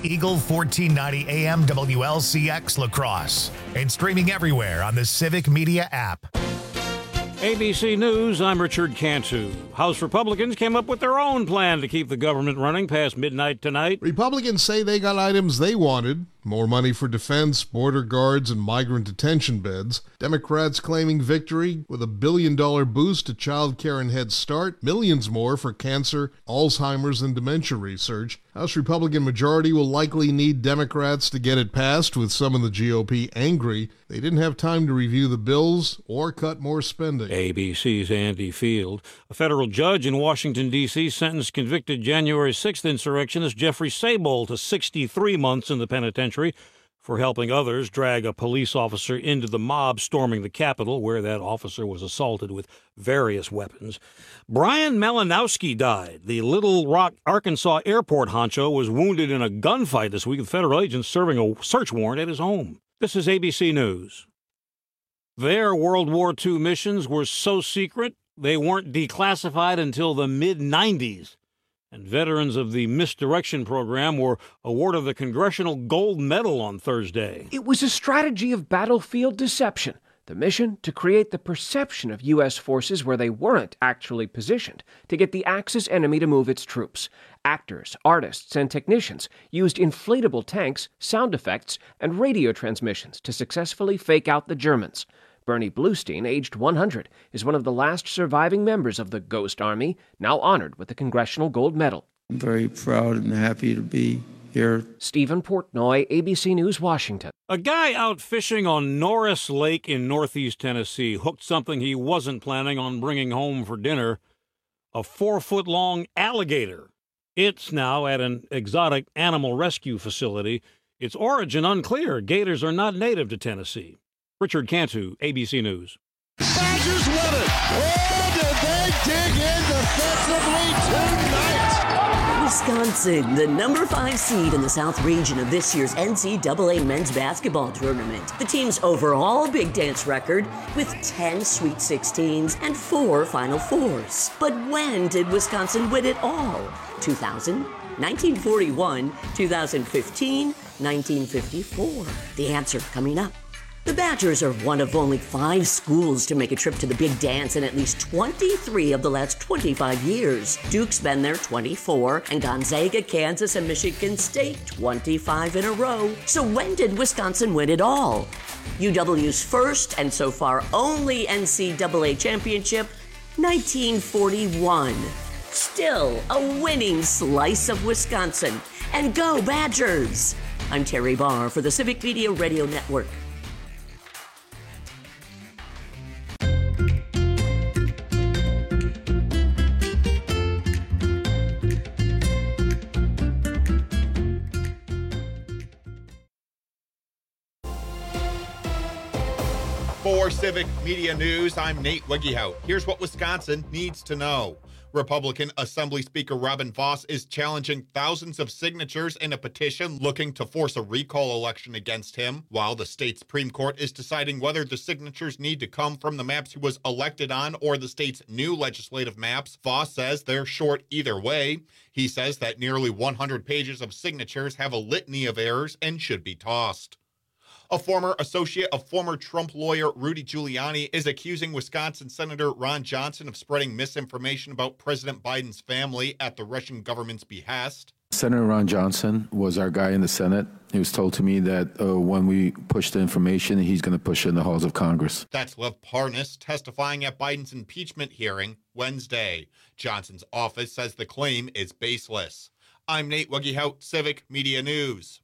Eagle 1490 AM WLCX La Crosse. And streaming everywhere on the Civic Media app. ABC News, I'm Richard Cantu. House Republicans came up with their own plan to keep the government running past midnight tonight. Republicans say they got items they wanted. More money for defense, border guards, and migrant detention beds. Democrats claiming victory with $1 billion boost to child care and Head Start. Millions more for cancer, Alzheimer's, and dementia research. House Republican majority will likely need Democrats to get it passed, with some in the GOP angry they didn't have time to review the bills or cut more spending. ABC's Andy Field. A federal judge in Washington, D.C. sentenced convicted January 6th insurrectionist Jeffrey Sable to 63 months in the penitentiary for helping others drag a police officer into the mob storming the Capitol, where that officer was assaulted with various weapons. Brian Malinowski died. The Little Rock, Arkansas airport honcho was wounded in a gunfight this week with federal agents serving a search warrant at his home. This is ABC News. Their World War II missions were so secret they weren't declassified until the mid-'90s. And veterans of the Misdirection program were awarded the Congressional Gold Medal on Thursday. It was a strategy of battlefield deception. The mission to create the perception of U.S. forces where they weren't actually positioned, to get the Axis enemy to move its troops. Actors, artists, and technicians used inflatable tanks, sound effects, and radio transmissions to successfully fake out the Germans. Bernie Bluestein, aged 100, is one of the last surviving members of the Ghost Army, now honored with the Congressional Gold Medal. I'm very proud and happy to be here. Stephen Portnoy, ABC News, Washington. A guy out fishing on Norris Lake in northeast Tennessee hooked something he wasn't planning on bringing home for dinner, a 4-foot-long alligator. It's now at an exotic animal rescue facility. Its origin unclear. Gators are not native to Tennessee. Richard Cantu, ABC News. Badgers win it. Oh, did they dig in defensively tonight? Wisconsin, the number 5 seed in the South region of this year's NCAA men's basketball tournament. The team's overall Big Dance record with 10 Sweet 16s and 4 Final Fours. But when did Wisconsin win it all? 2000, 1941, 2015, 1954. The answer coming up. The Badgers are one of only 5 schools to make a trip to the Big Dance in at least 23 of the last 25 years. Duke's been there 24, and Gonzaga, Kansas, and Michigan State 25 in a row. So when did Wisconsin win it all? UW's first, and so far only, NCAA championship, 1941. Still a winning slice of Wisconsin. And go Badgers! I'm Terry Barr for the Civic Media Radio Network. For Civic Media News, I'm Nate Wiggyhout. Here's what Wisconsin needs to know. Republican Assembly Speaker Robin Vos is challenging thousands of signatures in a petition looking to force a recall election against him, while the state Supreme Court is deciding whether the signatures need to come from the maps he was elected on or the state's new legislative maps. Vos says they're short either way. He says that nearly 100 pages of signatures have a litany of errors and should be tossed. A former associate of former Trump lawyer Rudy Giuliani is accusing Wisconsin Senator Ron Johnson of spreading misinformation about President Biden's family at the Russian government's behest. Senator Ron Johnson was our guy in the Senate. He was told to me that when we push the information, he's going to push it in the halls of Congress. That's Lev Parnas testifying at Biden's impeachment hearing Wednesday. Johnson's office says the claim is baseless. I'm Nate Wiggyhout, Civic Media News.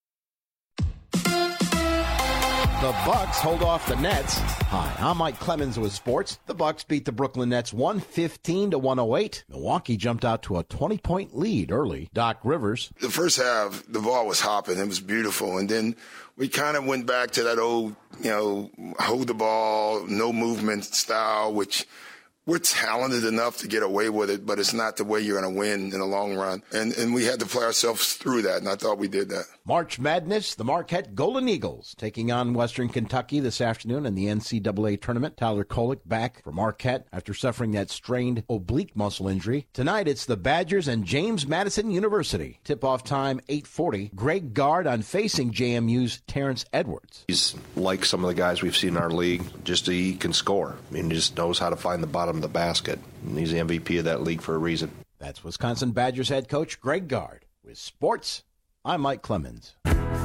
The Bucks hold off the Nets. Hi, I'm Mike Clemens with sports. The Bucks beat the Brooklyn Nets 115-108. Milwaukee jumped out to a 20-point lead early. Doc Rivers. The first half, the ball was hopping. It was beautiful. And then we kind of went back to that old, hold the ball, no movement style, which we're talented enough to get away with it, but it's not the way you're going to win in the long run. And we had to play ourselves through that, and I thought we did that. March Madness, the Marquette Golden Eagles taking on Western Kentucky this afternoon in the NCAA tournament. Tyler Kolek back for Marquette after suffering that strained oblique muscle injury. Tonight, it's the Badgers and James Madison University. Tip-off time, 8:40. Greg Gard on facing JMU's Terrence Edwards. He's like some of the guys we've seen in our league, just he can score. I mean, he just knows how to find the bottom of the basket. And he's the MVP of that league for a reason. That's Wisconsin Badgers head coach Greg Gard. With sports, I'm Mike Clemens.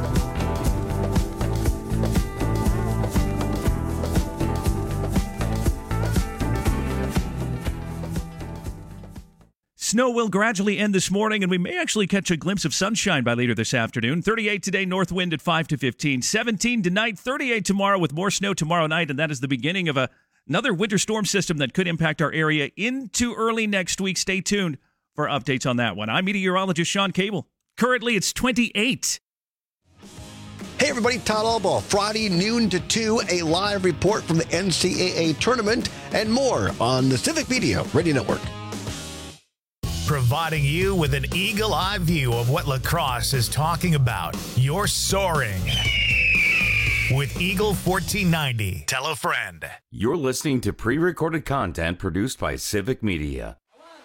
Snow will gradually end this morning, and we may actually catch a glimpse of sunshine by later this afternoon. 38 today, north wind at 5 to 15. 17 tonight, 38 tomorrow with more snow tomorrow night, and that is the beginning of another winter storm system that could impact our area into early next week. Stay tuned for updates on that one. I'm meteorologist Sean Cable. Currently, it's 28. Hey everybody, Todd Albaugh. Friday noon to 2, a live report from the NCAA tournament and more on the Civic Media Radio Network. Providing you with an eagle-eye view of what lacrosse is talking about. You're soaring with Eagle 1490. Tell a friend. You're listening to pre-recorded content produced by Civic Media.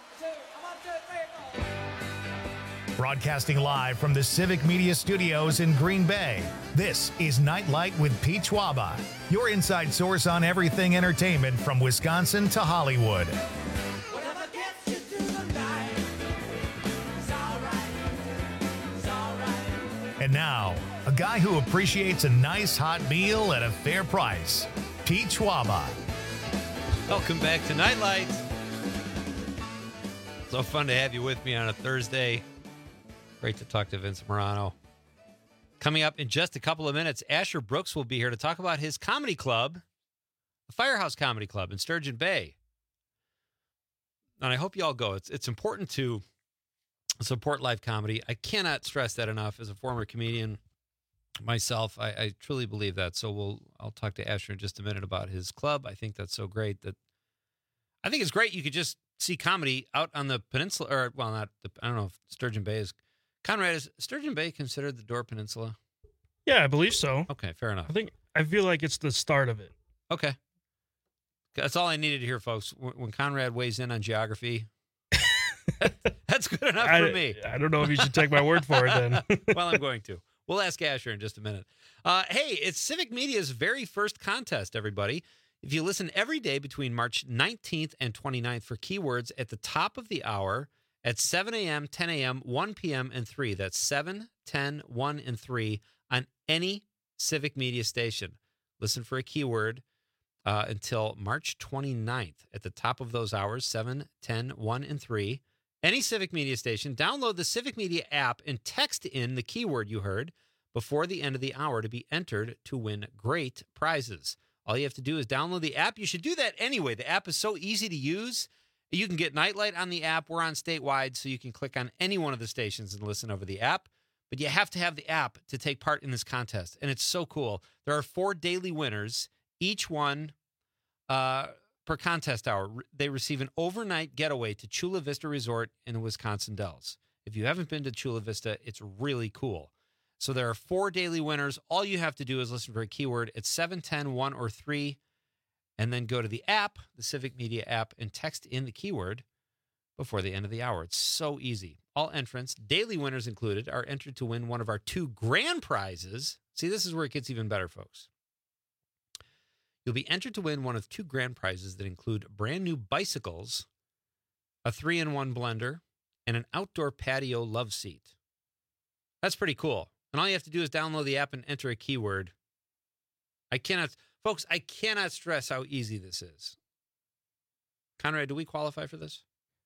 Broadcasting live from the Civic Media Studios in Green Bay, this is Nightlight with Pete Schwaba, your inside source on everything entertainment from Wisconsin to Hollywood. And now, a guy who appreciates a nice hot meal at a fair price, Pete Schwaba. Welcome back to Nightlight. So fun to have you with me on a Thursday. Great to talk to Vince Morano. Coming up in just a couple of minutes, Asher Brooks will be here to talk about his comedy club, the Firehouse Comedy Club in Sturgeon Bay. And I hope you all go. It's important to support live comedy. I cannot stress that enough. As a former comedian myself, I truly believe that. So I'll talk to Asher in just a minute about his club. I think that's so great that I think it's great you could just see comedy out on the peninsula, or well, not the, I don't know if Sturgeon Bay is. Conrad, is Sturgeon Bay considered the Door Peninsula? Yeah, I believe so. Okay, fair enough. I feel like it's the start of it. Okay, that's all I needed to hear, folks. When Conrad weighs in on geography. That's good enough for me. I don't know if you should take my word for it then. Well, I'm going to. We'll ask Asher in just a minute. Hey, it's Civic Media's very first contest, everybody. If you listen every day between March 19th and 29th for keywords at the top of the hour at 7 a.m., 10 a.m., 1 p.m., and 3. That's 7, 10, 1, and 3 on any Civic Media station. Listen for a keyword until March 29th at the top of those hours, 7, 10, 1, and 3. Any Civic Media station, download the Civic Media app and text in the keyword you heard before the end of the hour to be entered to win great prizes. All you have to do is download the app. You should do that anyway. The app is so easy to use. You can get Nightlight on the app. We're on statewide, so you can click on any one of the stations and listen over the app. But you have to have the app to take part in this contest, and it's so cool. There are 4 daily winners, each one per contest hour. They receive an overnight getaway to Chula Vista Resort in the Wisconsin Dells. If you haven't been to Chula Vista, it's really cool. So there are 4 daily winners. All you have to do is listen for a keyword at 7, 10, 1, or 3, and then go to the app, the Civic Media app, and text in the keyword before the end of the hour. It's so easy. All entrants, daily winners included, are entered to win one of our 2 grand prizes. See, this is where it gets even better, folks. You'll be entered to win one of 2 grand prizes that include brand new bicycles, a 3-in-1 blender, and an outdoor patio love seat. That's pretty cool. And all you have to do is download the app and enter a keyword. Folks, I cannot stress how easy this is. Conrad, do we qualify for this?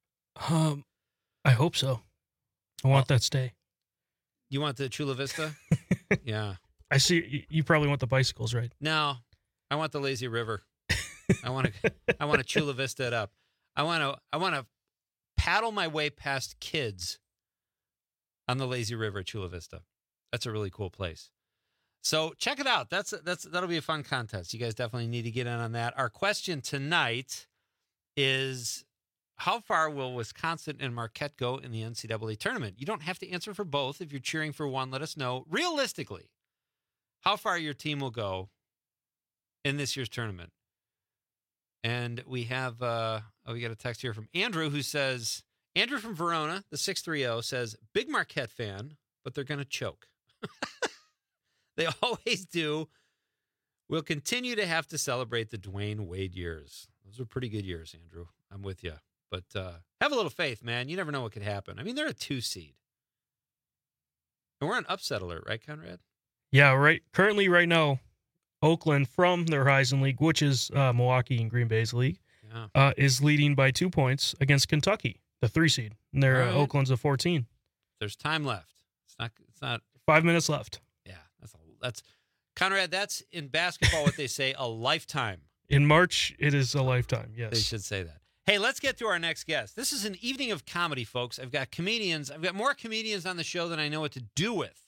I hope so. I want that stay. You want the Chula Vista? Yeah. I see. You probably want the bicycles, right? No, I want the lazy river. I want to Chula Vista it up. I want to paddle my way past kids on the lazy river at Chula Vista. That's a really cool place. So check it out. That'll be a fun contest. You guys definitely need to get in on that. Our question tonight is how far will Wisconsin and Marquette go in the NCAA tournament? You don't have to answer for both. If you're cheering for one, let us know realistically how far your team will go in this year's tournament. And we have, we got a text here from Andrew who says, Andrew from Verona, the 630 says, big Marquette fan, but they're going to choke. They always do. We'll continue to have to celebrate the Dwayne Wade years. Those are pretty good years, Andrew. I'm with you. But have a little faith, man. You never know what could happen. I mean, they're a 2 seed. And we're on upset alert, right, Conrad? Yeah, right. Currently, right now, Oakland from the Horizon League, which is Milwaukee and Green Bay's league, is leading by 2 points against Kentucky, the 3 seed. And they're Oakland's a 14. There's time left. It's not 5 minutes left. Yeah, that's Conrad, that's in basketball what they say, a lifetime. In March, it is a lifetime, yes. They should say that. Hey, let's get to our next guest. This is an evening of comedy, folks. I've got comedians. I've got more comedians on the show than I know what to do with.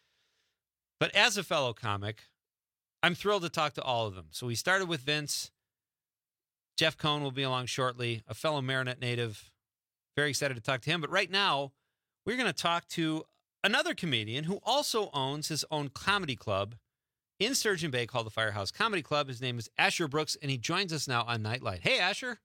But as a fellow comic, I'm thrilled to talk to all of them. So we started with Vince. Jeff Cohn will be along shortly, a fellow Marinette native. Very excited to talk to him. But right now, we're going to talk to another comedian who also owns his own comedy club in Sturgeon Bay called the Firehouse Comedy Club. His name is Asher Brooks, and he joins us now on Nightlight. Hey, Asher.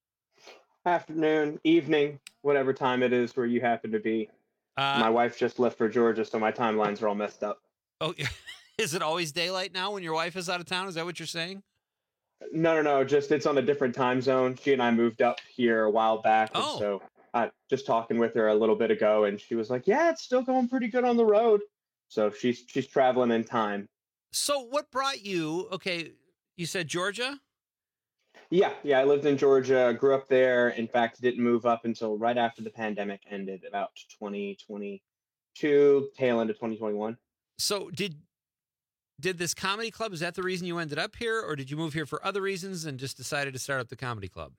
Afternoon, evening, whatever time it is where you happen to be. My wife just left for Georgia, so my timelines are all messed up. Oh, is it always daylight now when your wife is out of town? Is that what you're saying? No. Just it's on a different time zone. She and I moved up here a while back. And so just talking with her a little bit ago, and she was like, yeah, it's still going pretty good on the road. So she's traveling in time. So what brought you, okay, you said Georgia? Yeah, I lived in Georgia, grew up there. In fact, didn't move up until right after the pandemic ended, about 2022, tail end of 2021. So did this comedy club, is that the reason you ended up here, or did you move here for other reasons and just decided to start up the comedy club?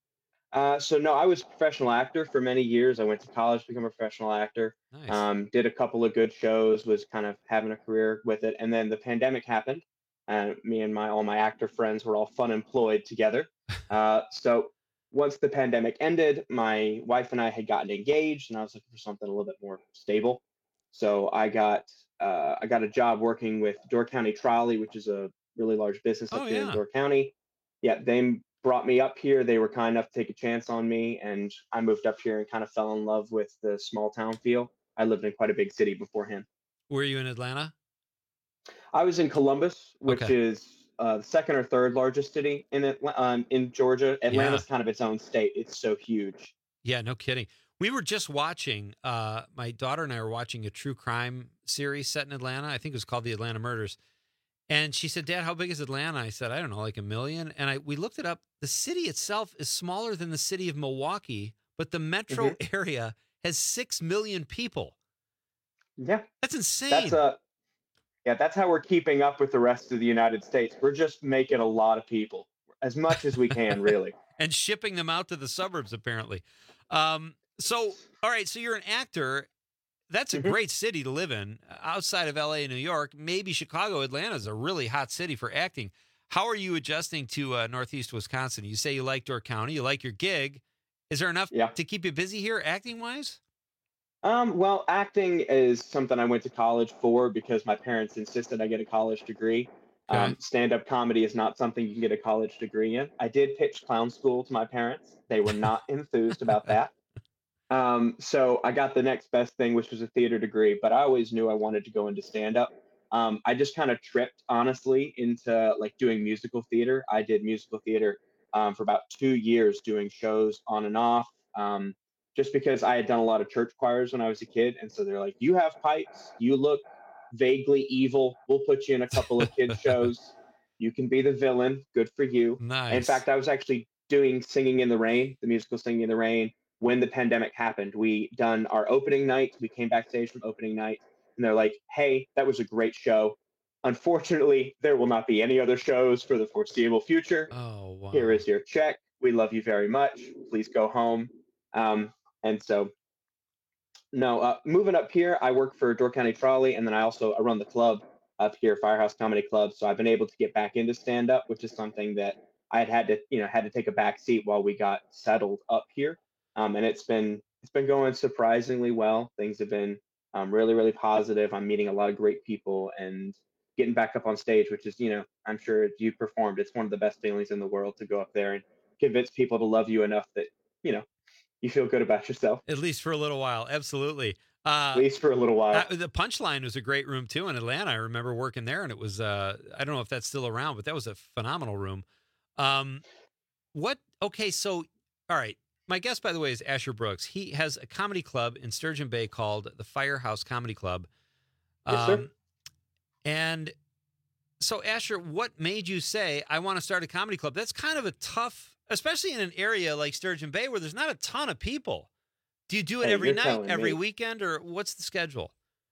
So no, I was a professional actor for many years. I went to college to become a professional actor. Nice. Did a couple of good shows, was kind of having a career with it. And then the pandemic happened. And me and all my actor friends were all fun employed together. So once the pandemic ended, my wife and I had gotten engaged, and I was looking for something a little bit more stable. So I got a job working with Door County Trolley, which is a really large business up here in Door County. Yeah, they brought me up here. They were kind enough to take a chance on me, and I moved up here and kind of fell in love with the small town feel. I lived in quite a big city beforehand. Were you in Atlanta? I was in Columbus, which is the second or third largest city in Georgia. Atlanta's kind of its own state. It's so huge. Yeah, no kidding. We were just watching, my daughter and I were watching a true crime series set in Atlanta. I think it was called The Atlanta Murders. And she said, Dad, how big is Atlanta? I said, I don't know, like 1 million. And we looked it up. The city itself is smaller than the city of Milwaukee, but the metro area has 6 million people. Yeah. That's insane. That's how we're keeping up with the rest of the United States. We're just making a lot of people, as much as we can, really. And shipping them out to the suburbs, apparently. So, all right, so you're an actor. That's a great city to live in. Outside of LA and New York, maybe Chicago, Atlanta is a really hot city for acting. How are you adjusting to Northeast Wisconsin? You say you like Door County, you like your gig. Is there enough to keep you busy here, acting-wise? Well, acting is something I went to college for because my parents insisted I get a college degree. Stand-up comedy is not something you can get a college degree in. I did pitch clown school to my parents. They were not enthused about that. So I got the next best thing, which was a theater degree, but I always knew I wanted to go into stand-up. I just kind of tripped, honestly, into like doing musical theater. I did musical theater for about 2 years, doing shows on and off. Just because I had done a lot of church choirs when I was a kid. And so they're like, you have pipes, you look vaguely evil. We'll put you in a couple of kids shows. You can be the villain. Good for you. Nice. In fact, I was actually doing Singing in the Rain, the musical Singing in the Rain, when the pandemic happened. We done our opening night. We came backstage from opening night and they're like, hey, that was a great show. Unfortunately, there will not be any other shows for the foreseeable future. Oh, wow. Here is your check. We love you very much. Please go home. And so, moving up here, I work for Door County Trolley, and then I run the club up here, Firehouse Comedy Club. So I've been able to get back into stand-up, which is something that I had to take a back seat while we got settled up here. And it's been going surprisingly well. Things have been really, really positive. I'm meeting a lot of great people and getting back up on stage, which is, I'm sure you performed. It's one of the best feelings in the world to go up there and convince people to love you enough that, you feel good about yourself. At least for a little while. Absolutely. At least for a little while. The Punchline was a great room too in Atlanta. I remember working there, and it was, I don't know if that's still around, but that was a phenomenal room. Okay. So, all right. My guest, by the way, is Asher Brooks. He has a comedy club in Sturgeon Bay called the Firehouse Comedy Club. Yes, sir. And so, Asher, what made you say, I want to start a comedy club? That's kind of a tough, especially in an area like Sturgeon Bay where there's not a ton of people. Do you do it every night, every weekend, or what's the schedule?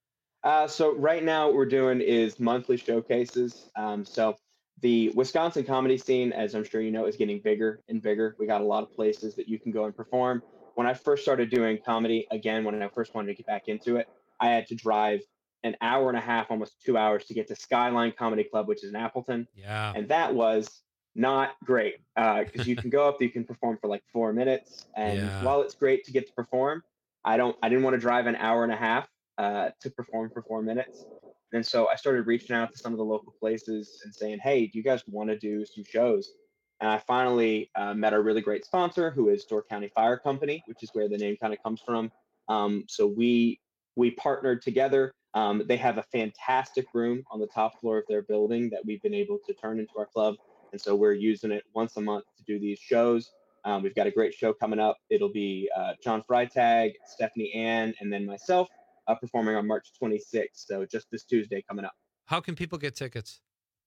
So right now what we're doing is monthly showcases. So the Wisconsin comedy scene, as I'm sure you know, is getting bigger and bigger. We got a lot of places that you can go and perform. When I first started doing comedy, again, when I first wanted to get back into it, I had to drive an hour and a half, almost 2 hours to get to Skyline Comedy Club, which is in Appleton. Yeah. And that was not great because you can go up, you can perform for like 4 minutes. And while it's great to get to perform, I didn't want to drive an hour and a half to perform for 4 minutes. And so I started reaching out to some of the local places and saying, hey, do you guys want to do some shows? And I finally met a really great sponsor who is Door County Fire Company, which is where the name kind of comes from. So we partnered together. They have a fantastic room on the top floor of their building that we've been able to turn into our club. And so we're using it once a month to do these shows. We've got a great show coming up. It'll be John Freitag, Stephanie Ann, and then myself performing on March 26th. So just this Tuesday coming up. How can people get tickets?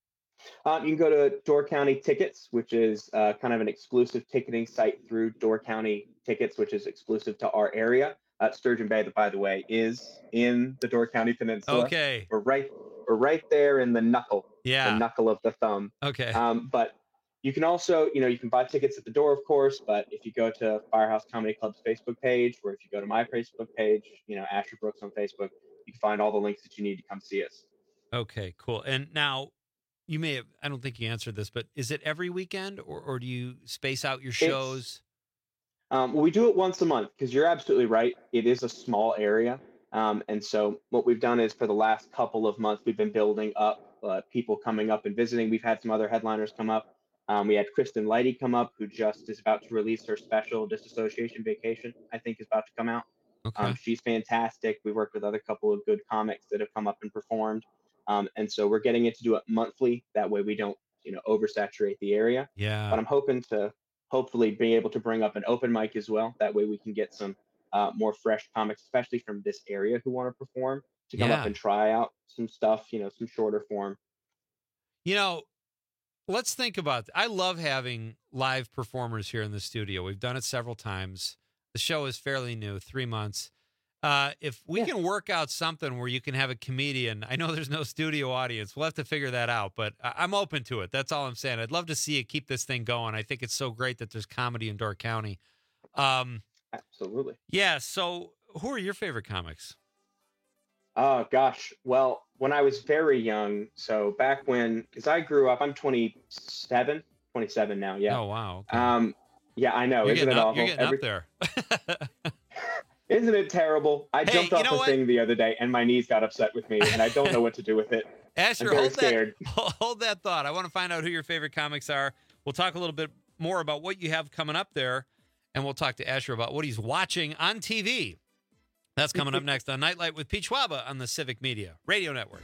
You can go to Door County Tickets, which is kind of an exclusive ticketing site through Door County Tickets, which is exclusive to our area. Sturgeon Bay, by the way, is in the Door County Peninsula. Okay. We're right there in the knuckle. Yeah. The knuckle of the thumb. Okay. But you can also, you can buy tickets at the door, of course, but if you go to Firehouse Comedy Club's Facebook page, or if you go to my Facebook page, Asher Brooks on Facebook, you can find all the links that you need to come see us. Okay, cool. And now you may have, I don't think you answered this, but is it every weekend or do you space out your shows? We do it once a month because you're absolutely right. It is a small area. And so what we've done is for the last couple of months, we've been building up people coming up and visiting. We've had some other headliners come up. We had Kristen Leidy come up, who just is about to release her special, Disassociation Vacation, I think is about to come out. Okay. She's fantastic. We worked with other couple of good comics that have come up and performed. And so we're getting it to do it monthly. That way we don't, oversaturate the area. Yeah. But I'm hoping to hopefully be able to bring up an open mic as well. That way we can get some more fresh comics, especially from this area who want to perform, to come up and try out some stuff, some shorter form. Let's think about it. I love having live performers here in the studio. We've done it several times. The show is fairly new, 3 months. If we can work out something where you can have a comedian, I know there's no studio audience. We'll have to figure that out, but I'm open to it. That's all I'm saying. I'd love to see you keep this thing going. I think it's so great that there's comedy in Door County. Absolutely. Yeah. So who are your favorite comics? Oh, gosh. Well, when I was very young, so back when, because I grew up, I'm 27 now. Yeah. Oh, wow. Okay. Yeah, I know. Isn't it awful? You're getting up there. Isn't it terrible? I jumped off a thing the other day and my knees got upset with me and I don't know what to do with it. Asher, I'm very scared. Hold that thought. I want to find out who your favorite comics are. We'll talk a little bit more about what you have coming up there, and we'll talk to Asher about what he's watching on TV. That's coming up next on Nightlight with Pete Schwaba on the Civic Media Radio Network.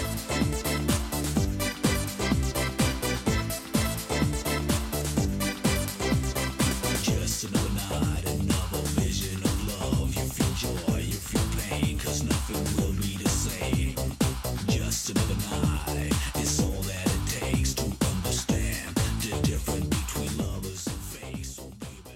Just another night, another vision of love. You feel joy, you feel pain, 'cause nothing will be the same. Just another night, it's all that it takes to understand the difference between lovers and fake. So baby,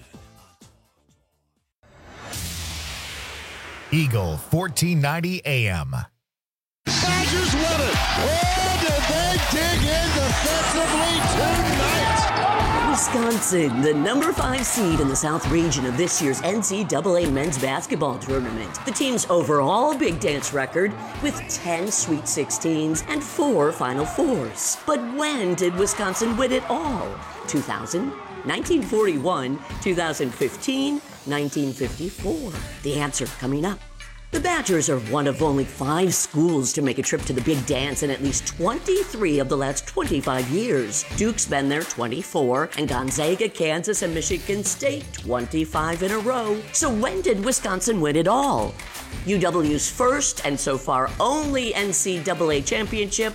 Eagle 1490 AM. Badgers win it. Oh, did they dig in defensively tonight? Wisconsin, the number 5 seed in the South region of this year's NCAA men's basketball tournament. The team's overall big dance record with 10 Sweet 16s and 4 Final Fours. But when did Wisconsin win it all? 2000, 1941, 2015, 1954? The answer coming up. The Badgers are one of only 5 schools to make a trip to the big dance in at least 23 of the last 25 years. Duke's been there 24, and Gonzaga, Kansas, and Michigan State 25 in a row. So when did Wisconsin win it all? UW's first and so far only NCAA championship,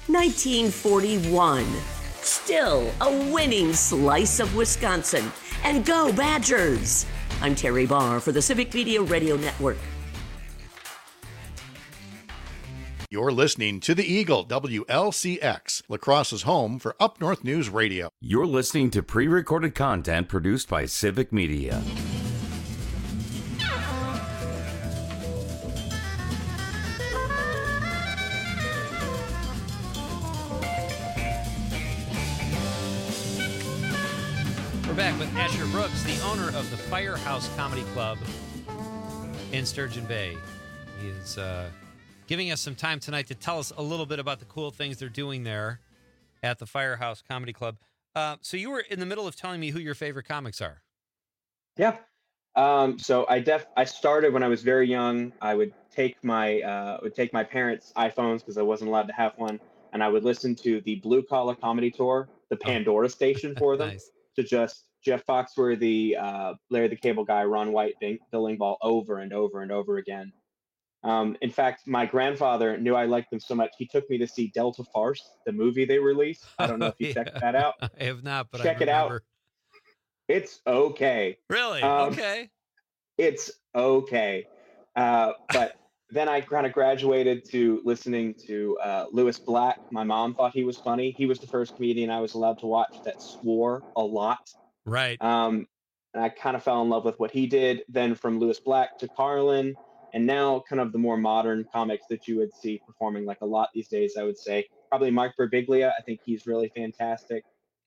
1941. Still a winning slice of Wisconsin. And go Badgers! I'm Terry Barr for the Civic Media Radio Network. You're listening to The Eagle, WLCX, La Crosse's home for Up North News Radio. You're listening to pre-recorded content produced by Civic Media. We're back with Asher Brooks, the owner of the Firehouse Comedy Club in Sturgeon Bay. He is giving us some time tonight to tell us a little bit about the cool things they're doing there at the Firehouse Comedy Club. So you were in the middle of telling me who your favorite comics are. Yeah. So I started when I was very young. I would take my parents' iPhones because I wasn't allowed to have one, and I would listen to the Blue Collar Comedy Tour, the Pandora station for them. Nice. To just Jeff Foxworthy, Larry the Cable Guy, Ron White, Bill Engvall over and over and over again. In fact, my grandfather knew I liked them so much, he took me to see Delta Farce, the movie they released. I don't know if you checked that out. I have not, but Check I it out. remember. It's okay. Really? Okay. It's okay. But then I kind of graduated to listening to Lewis Black. My mom thought he was funny. He was the first comedian I was allowed to watch that swore a lot. Right. And I kind of fell in love with what he did. Then from Lewis Black to Carlin, and now kind of the more modern comics that you would see performing like a lot these days, I would say probably Mike Birbiglia. I think he's really fantastic.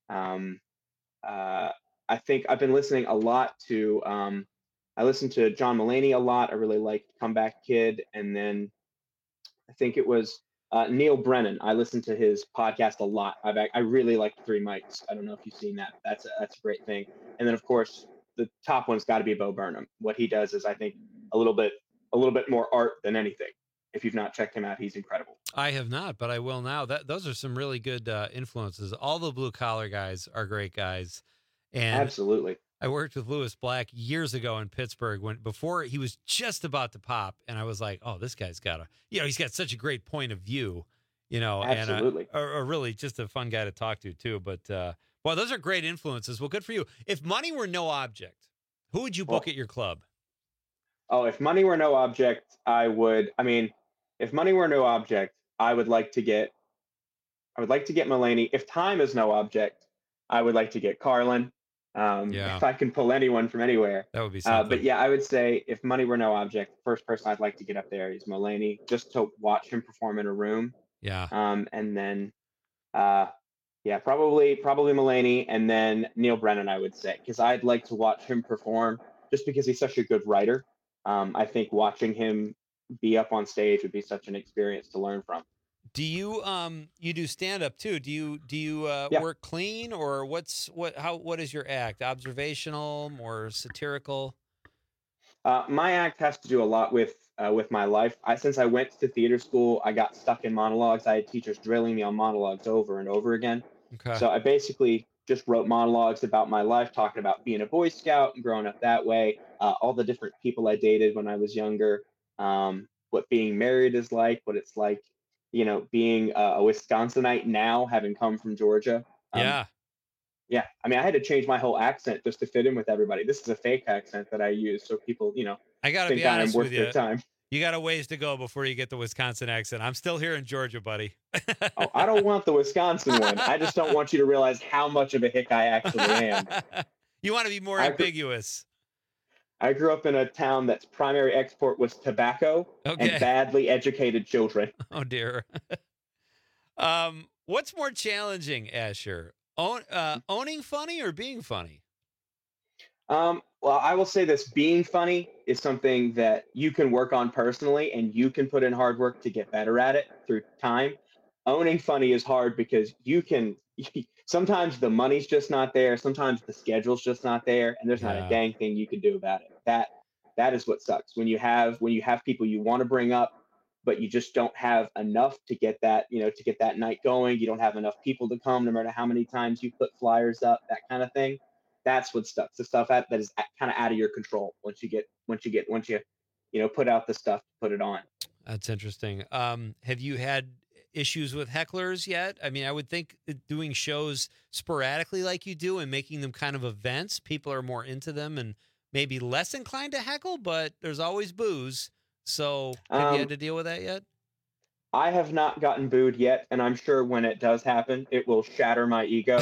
I think I've been listening a lot to, I listened to John Mulaney a lot. I really liked Comeback Kid. And then I think it was Neil Brennan. I listened to his podcast a lot. I really liked Three Mics. I don't know if you've seen that. That's a great thing. And then of course the top one's got to be Bo Burnham. What he does is I think a little bit more art than anything. If you've not checked him out, he's incredible. I have not, but I will now. Those are some really good influences. All the blue collar guys are great guys. And absolutely. I worked with Lewis Black years ago in Pittsburgh before he was just about to pop. And I was like, oh, this guy's he's got such a great point of view, Absolutely. and a really just a fun guy to talk to too. But, well, those are great influences. Well, good for you. If money were no object, who would you book at your club? Oh, if money were no object, if money were no object, I would like to get Mulaney. If time is no object, I would like to get Carlin. If I can pull anyone from anywhere, that would be something. But yeah, I would say if money were no object, the first person I'd like to get up there is Mulaney, just to watch him perform in a room. Yeah. And then, probably Mulaney, and then Neil Brennan, I would say, because I'd like to watch him perform just because he's such a good writer. I think watching him be up on stage would be such an experience to learn from. Do you you do stand up too? Do you work clean, or what is your act? Observational, more satirical? My act has to do a lot with my life. Since I went to theater school, I got stuck in monologues. I had teachers drilling me on monologues over and over again. Okay. So I basically just wrote monologues about my life, talking about being a Boy Scout and growing up that way, all the different people I dated when I was younger, what being married is like, what it's like, being a Wisconsinite now, having come from Georgia. Yeah. I mean, I had to change my whole accent just to fit in with everybody. This is a fake accent that I use, so people, I gotta think be honest I'm worth with you. their time. You got a ways to go before you get the Wisconsin accent. I'm still here in Georgia, buddy. Oh, I don't want the Wisconsin one. I just don't want you to realize how much of a hick I actually am. You want to be more ambiguous. I grew up in a town that's primary export was tobacco and badly educated children. Oh, dear. What's more challenging, Asher? Owning funny or being funny? Well, I will say this. Being funny is something that you can work on personally, and you can put in hard work to get better at it through time. Owning funny is hard because you can sometimes the money's just not there. Sometimes the schedule's just not there, and there's not a dang thing you can do about it. That is what sucks when you have people you want to bring up, but you just don't have enough to get that, to get that night going. You don't have enough people to come, no matter how many times you put flyers up, that kind of thing. That's what sucks. The stuff that is kind of out of your control once you put out the stuff to put it on. That's interesting. Have you had issues with hecklers yet? I mean, I would think that doing shows sporadically like you do and making them kind of events, people are more into them and maybe less inclined to heckle, but there's always booze. So have you had to deal with that yet? I have not gotten booed yet, and I'm sure when it does happen, it will shatter my ego.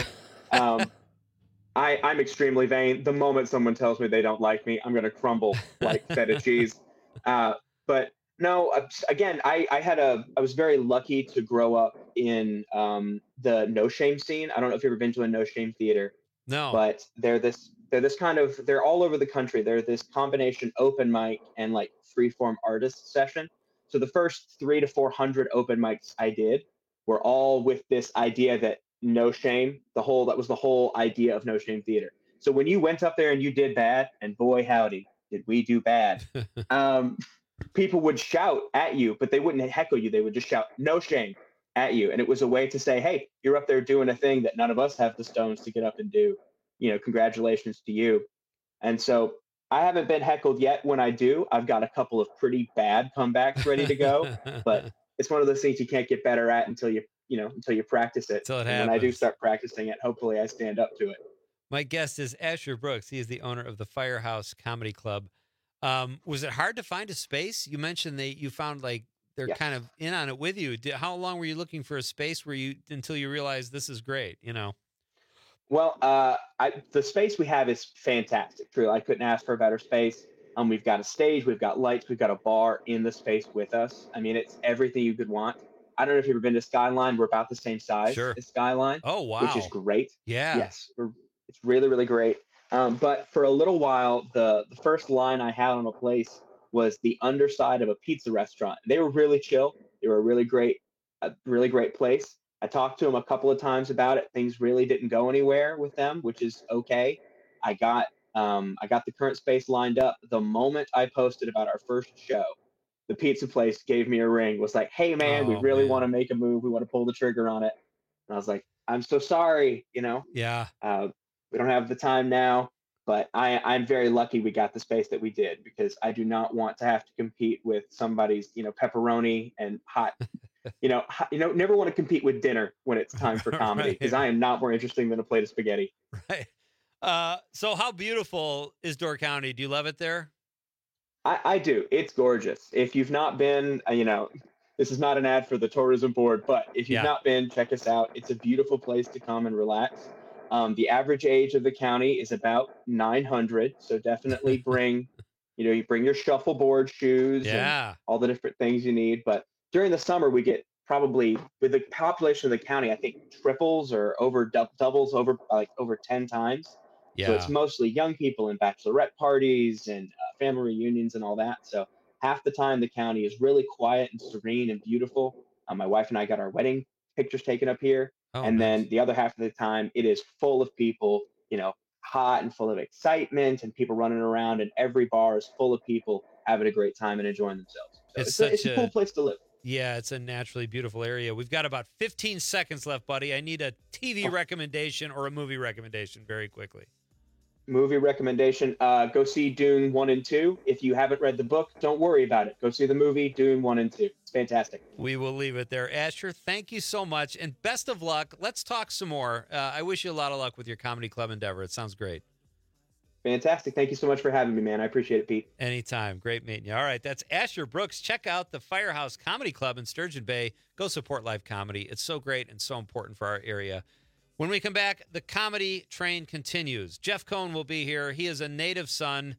I'm extremely vain. The moment someone tells me they don't like me, I'm going to crumble like feta cheese. But no, again, I was very lucky to grow up in the No Shame scene. I don't know if you've ever been to a No Shame theater. No. But they're all over the country. They're this combination open mic and like freeform artist session. So the first 300 to 400 open mics I did were all with this idea that No Shame, that was the whole idea of No Shame Theater. So when you went up there and you did bad, and boy howdy, did we do bad. People would shout at you, but they wouldn't heckle you. They would just shout "No shame" at you, and it was a way to say, "Hey, you're up there doing a thing that none of us have the stones to get up and do. Congratulations to you." And so I haven't been heckled yet. When I do, I've got a couple of pretty bad comebacks ready to go. But it's one of those things you can't get better at until you practice it. Until it and happens. when I do start practicing it, hopefully I stand up to it. My guest is Asher Brooks. He is the owner of the Firehouse Comedy Club. Was it hard to find a space? You mentioned you found like they're kind of in on it with you. How long were you looking for a space until you realized this is great? Well, the space we have is fantastic. True, I couldn't ask for a better space. We've got a stage, we've got lights, we've got a bar in the space with us. I mean, it's everything you could want. I don't know if you've ever been to Skyline. We're about the same size as Skyline. Oh, wow. Which is great. Yeah. Yes. It's really, really great. But for a little while, the first line I had on a place was the underside of a pizza restaurant. They were really chill. They were a really great place. I talked to them a couple of times about it. Things really didn't go anywhere with them, which is okay. I got the current space lined up. The moment I posted about our first show, the pizza place gave me a ring, was like, "Hey man, we really want to make a move. We want to pull the trigger on it." And I was like, "I'm so sorry, Yeah. We don't have the time now." But I'm very lucky we got the space that we did, because I do not want to have to compete with somebody's, pepperoni and hot, never want to compete with dinner when it's time for comedy, because I am not more interesting than a plate of spaghetti. Right. So how beautiful is Door County? Do you love it there? I do. It's gorgeous. If you've not been, this is not an ad for the tourism board, but if you've not been, check us out. It's a beautiful place to come and relax. The average age of the county is about 900. So definitely bring, you bring your shuffleboard shoes and all the different things you need. But during the summer, we get probably, with the population of the county, I think triples or doubles over 10 times. Yeah. So it's mostly young people and bachelorette parties and family reunions and all that. So half the time the county is really quiet and serene and beautiful. My wife and I got our wedding pictures taken up here. And then the other half of the time it is full of people, hot and full of excitement and people running around, and every bar is full of people having a great time and enjoying themselves. So it's a cool place to live. Yeah, it's a naturally beautiful area. We've got about 15 seconds left, buddy. I need a TV recommendation or a movie recommendation very quickly. Movie recommendation, go see Dune 1 and 2. If you haven't read the book, don't worry about it. Go see the movie Dune 1 and 2. It's fantastic. We will leave it there. Asher, thank you so much, and best of luck. Let's talk some more. I wish you a lot of luck with your comedy club endeavor. It sounds great. Fantastic. Thank you so much for having me, man. I appreciate it, Pete. Anytime. Great meeting you. All right, that's Asher Brooks. Check out the Firehouse Comedy Club in Sturgeon Bay. Go support live comedy. It's so great and so important for our area. When we come back, the comedy train continues. Jeff Cohn will be here. He is a native son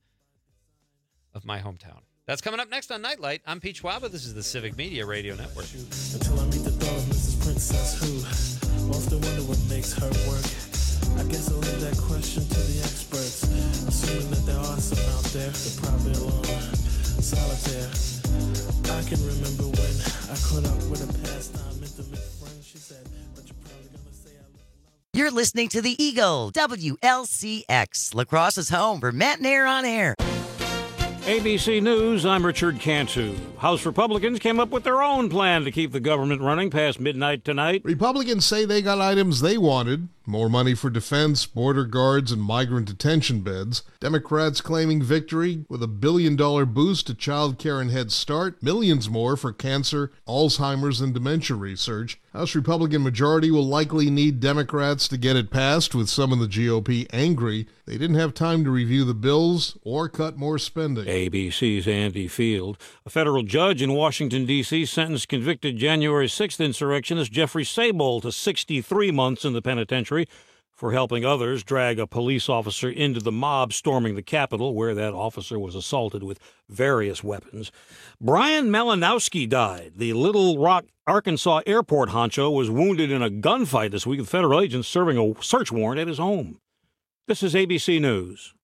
of my hometown. That's coming up next on Nightlight. I'm Pete Schwaba. This is the Civic Media Radio Network. Until I meet the dog, Mrs. Princess, who often wonder what makes her work. I guess I'll leave that question to the experts. Assuming that there are some out there, they're probably alone, solitaire. I can remember when I caught up with a pastime intimate friend. She said, "But you're probably gonna say I look." You're listening to the Eagle, WLCX, Lacrosse's home for Matt and Air on Air. ABC News, I'm Richard Cantu. House Republicans came up with their own plan to keep the government running past midnight tonight. Republicans say they got items they wanted. More money for defense, border guards, and migrant detention beds. Democrats claiming victory with $1 billion boost to child care and Head Start. Millions more for cancer, Alzheimer's, and dementia research. House Republican majority will likely need Democrats to get it passed, with some in the GOP angry they didn't have time to review the bills or cut more spending. ABC's Andy Field. A federal judge in Washington, D.C. sentenced convicted January 6th insurrectionist Jeffrey Sable to 63 months in the penitentiary for helping others drag a police officer into the mob storming the Capitol, where that officer was assaulted with various weapons. Brian Malinowski died. The Little Rock, Arkansas airport honcho was wounded in a gunfight this week with federal agents serving a search warrant at his home. This is ABC News.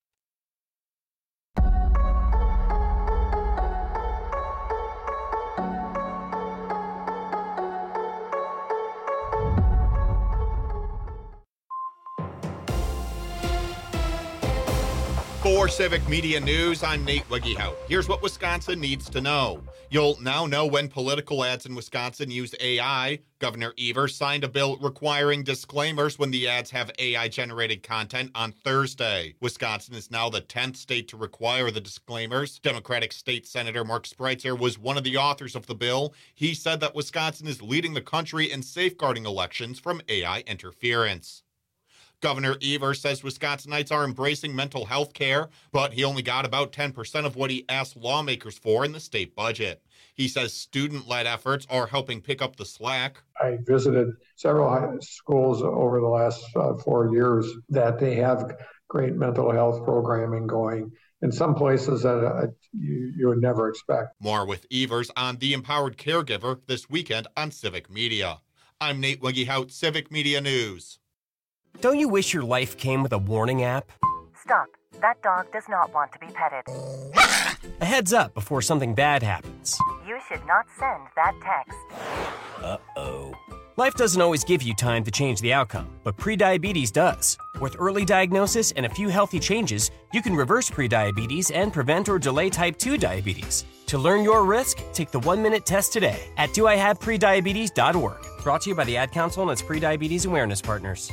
For Civic Media News, I'm Nate Wiggyhout. Here's what Wisconsin needs to know. You'll now know when political ads in Wisconsin use AI. Governor Evers signed a bill requiring disclaimers when the ads have AI-generated content on Thursday. Wisconsin is now the 10th state to require the disclaimers. Democratic State Senator Mark Spreitzer was one of the authors of the bill. He said that Wisconsin is leading the country in safeguarding elections from AI interference. Governor Evers says Wisconsinites are embracing mental health care, but he only got about 10% of what he asked lawmakers for in the state budget. He says student-led efforts are helping pick up the slack. I visited several high schools over the last 4 years that they have great mental health programming going in some places that you would never expect. More with Evers on The Empowered Caregiver this weekend on Civic Media. I'm Nate Wiggyhout, Civic Media News. Don't you wish your life came with a warning app? Stop. That dog does not want to be petted. A heads up before something bad happens. You should not send that text. Uh-oh. Life doesn't always give you time to change the outcome, but prediabetes does. With early diagnosis and a few healthy changes, you can reverse prediabetes and prevent or delay type 2 diabetes. To learn your risk, take the 1-minute test today at doihaveprediabetes.org. Brought to you by the Ad Council and its prediabetes awareness partners.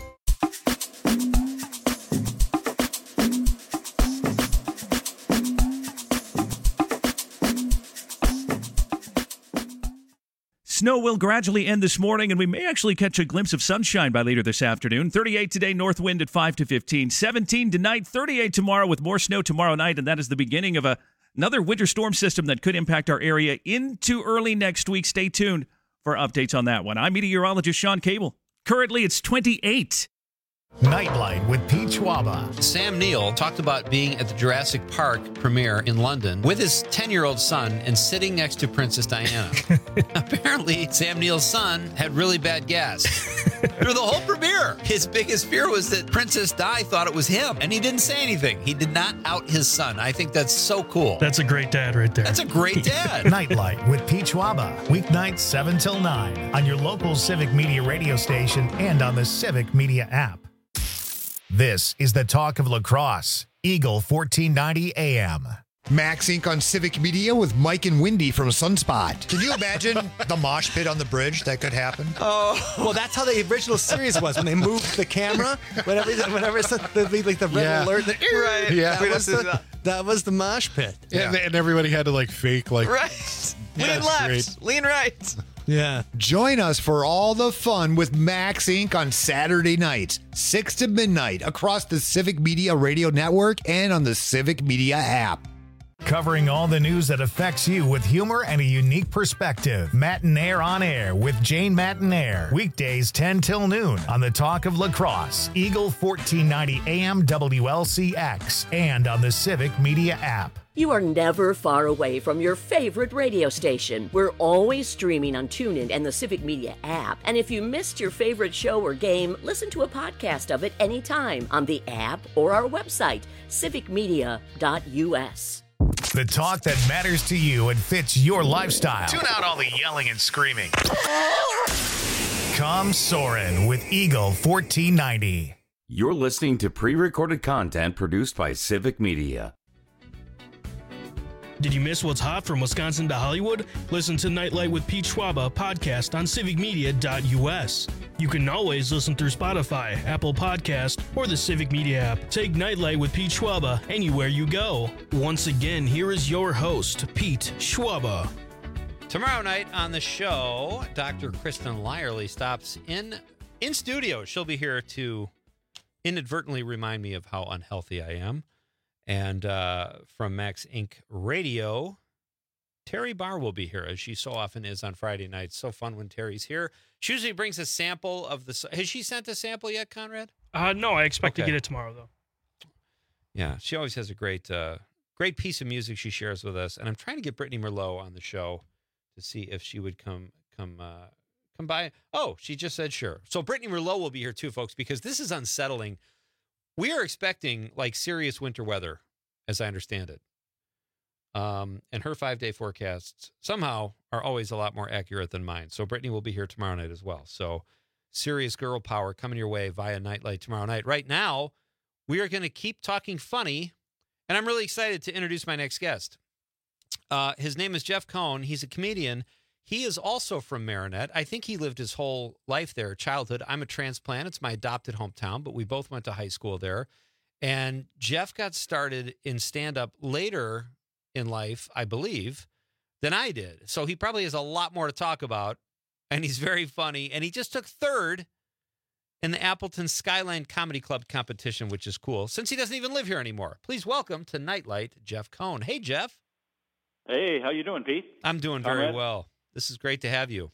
Snow will gradually end this morning, and we may actually catch a glimpse of sunshine by later this afternoon. 38 today, north wind at 5 to 15. 17 tonight, 38 tomorrow with more snow tomorrow night, and that is the beginning of another winter storm system that could impact our area into early next week. Stay tuned for updates on that one. I'm meteorologist Sean Cable. Currently, it's 28. Nightlight with Pete Schwaba. Sam Neill talked about being at the Jurassic Park premiere in London with his 10-year-old son and sitting next to Princess Diana. Apparently, Sam Neill's son had really bad gas through the whole premiere. His biggest fear was that Princess Di thought it was him, and he didn't say anything. He did not out his son. I think that's so cool. That's a great dad right there. That's a great dad. Nightlight with Pete Schwaba. Weeknights 7 till 9 on your local Civic Media radio station and on the Civic Media app. This is the talk of lacrosse. Eagle 1490 AM. Max Inc. on Civic Media with Mike and Wendy from Sunspot. Can you imagine the mosh pit on the bridge that could happen? Oh, well, that's how the original series was when they moved the camera. Whenever it's the red alert. Right. Yeah. That was the mosh pit. Yeah. And everybody had to fake right. Lean left. Lean right. Yeah. Join us for all the fun with Max Inc. on Saturday nights, 6 to midnight, across the Civic Media Radio Network and on the Civic Media app. Covering all the news that affects you with humor and a unique perspective. Matt and Air on Air with Jane Matt and Air. Weekdays 10 till noon on the talk of lacrosse. Eagle 1490 AM WLCX and on the Civic Media app. You are never far away from your favorite radio station. We're always streaming on TuneIn and the Civic Media app. And if you missed your favorite show or game, listen to a podcast of it anytime on the app or our website, civicmedia.us. The talk that matters to you and fits your lifestyle. Tune out all the yelling and screaming. Come Tom Soren with Eagle 1490. You're listening to pre-recorded content produced by Civic Media. Did you miss what's hot from Wisconsin to Hollywood? Listen to Nightlight with Pete Schwaba podcast on civicmedia.us. You can always listen through Spotify, Apple Podcast, or the Civic Media app. Take Nightlight with Pete Schwaba anywhere you go. Once again, here is your host, Pete Schwaba. Tomorrow night on the show, Dr. Kristen Lyerly stops in studio. She'll be here to inadvertently remind me of how unhealthy I am. And from Max Inc. Radio, Terry Barr will be here, as she so often is on Friday nights. So fun when Terry's here. She usually brings a sample of the... Has she sent a sample yet, Conrad? No, I expect to get it tomorrow, though. Yeah, she always has a great piece of music she shares with us. And I'm trying to get Brittany Merlot on the show to see if she would come by. Oh, she just said sure. So Brittany Merlot will be here too, folks, because this is unsettling. We are expecting like serious winter weather, as I understand it. And her 5-day forecasts somehow are always a lot more accurate than mine. So Brittany will be here tomorrow night as well. So serious girl power coming your way via Nightlight tomorrow night. Right now, we are going to keep talking funny, and I'm really excited to introduce my next guest. His name is Jeff Cohn. He's a comedian. He is also from Marinette. I think he lived his whole life there, childhood. I'm a transplant. It's my adopted hometown, but we both went to high school there. And Jeff got started in stand-up later in life, I believe, than I did. So he probably has a lot more to talk about, and he's very funny. And he just took third in the Appleton Skyline Comedy Club competition, which is cool, since he doesn't even live here anymore. Please welcome to Nightlight, Jeff Cohn. Hey, Jeff. Hey, how you doing, Pete? I'm doing very well. This is great to have you.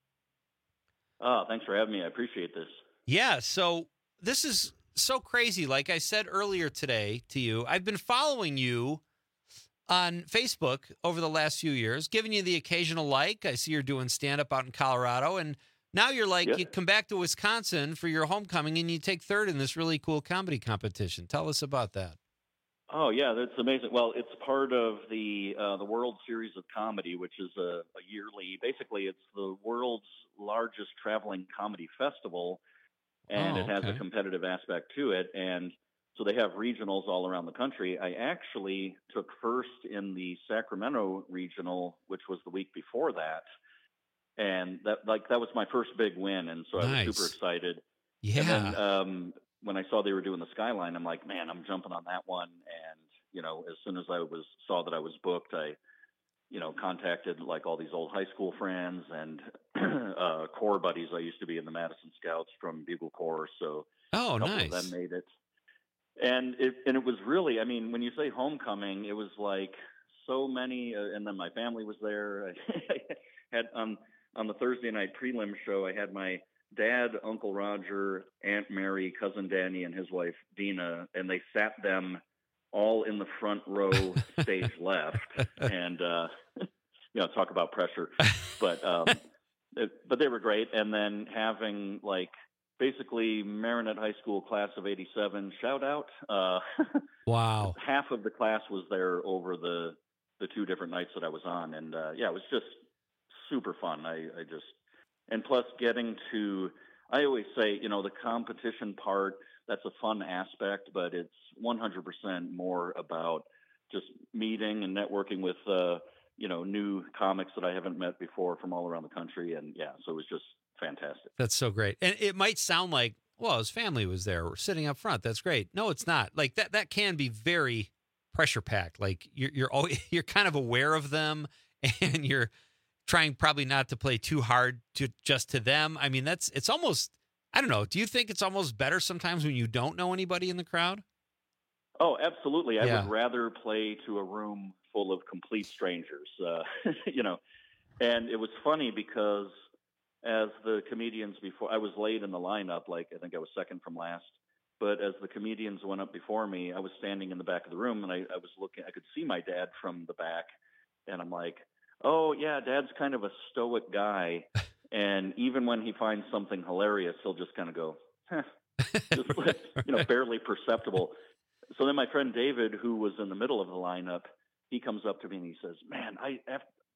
Oh, thanks for having me. I appreciate this. Yeah, so this is so crazy. Like I said earlier today to you, I've been following you on Facebook over the last few years, giving you the occasional like. I see you're doing stand-up out in Colorado, and now you're like, you come back to Wisconsin for your homecoming, and you take third in this really cool comedy competition. Tell us about that. Oh, yeah, that's amazing. Well, it's part of the World Series of Comedy, which is a yearly, basically it's the world's largest traveling comedy festival, and it has a competitive aspect to it. And so they have regionals all around the country. I actually took first in the Sacramento regional, which was the week before that. And that was my first big win. And so I was super excited. Yeah. And then, when I saw they were doing the Skyline, I'm like, man, I'm jumping on that one. And, you know, as soon as I saw that I was booked, I, you know, contacted like all these old high school friends and Corps buddies. I used to be in the Madison Scouts from Bugle Corps. So a couple of them made it. And it was really, I mean, when you say homecoming, it was like so many, and then my family was there. I had on the Thursday night prelim show, I had my dad, Uncle Roger, Aunt Mary, Cousin Danny, and his wife Dina, and they sat them all in the front row, stage left, and you know, talk about pressure. But they were great. And then having like basically Marinette High School class of '87 shout out. Wow! Half of the class was there over the two different nights that I was on, and yeah, it was just super fun. And plus getting to, I always say, you know, the competition part, that's a fun aspect, but it's 100% more about just meeting and networking with, you know, new comics that I haven't met before from all around the country. And yeah, so it was just fantastic. That's so great. And it might sound like, well, his family was there. We're sitting up front. That's great. No, it's not. Like that can be very pressure packed. Like you're kind of aware of them, and you're trying probably not to play too hard to them. I mean, it's almost, I don't know. Do you think it's almost better sometimes when you don't know anybody in the crowd? Oh, absolutely. I would rather play to a room full of complete strangers, you know. And it was funny because as the comedians before, I was late in the lineup, like I think I was second from last. But as the comedians went up before me, I was standing in the back of the room, and I was looking, I could see my dad from the back, and I'm like, oh, yeah, Dad's kind of a stoic guy, and even when he finds something hilarious, he'll just kind of go, just like, you know, barely perceptible. So then my friend David, who was in the middle of the lineup, he comes up to me and he says, man,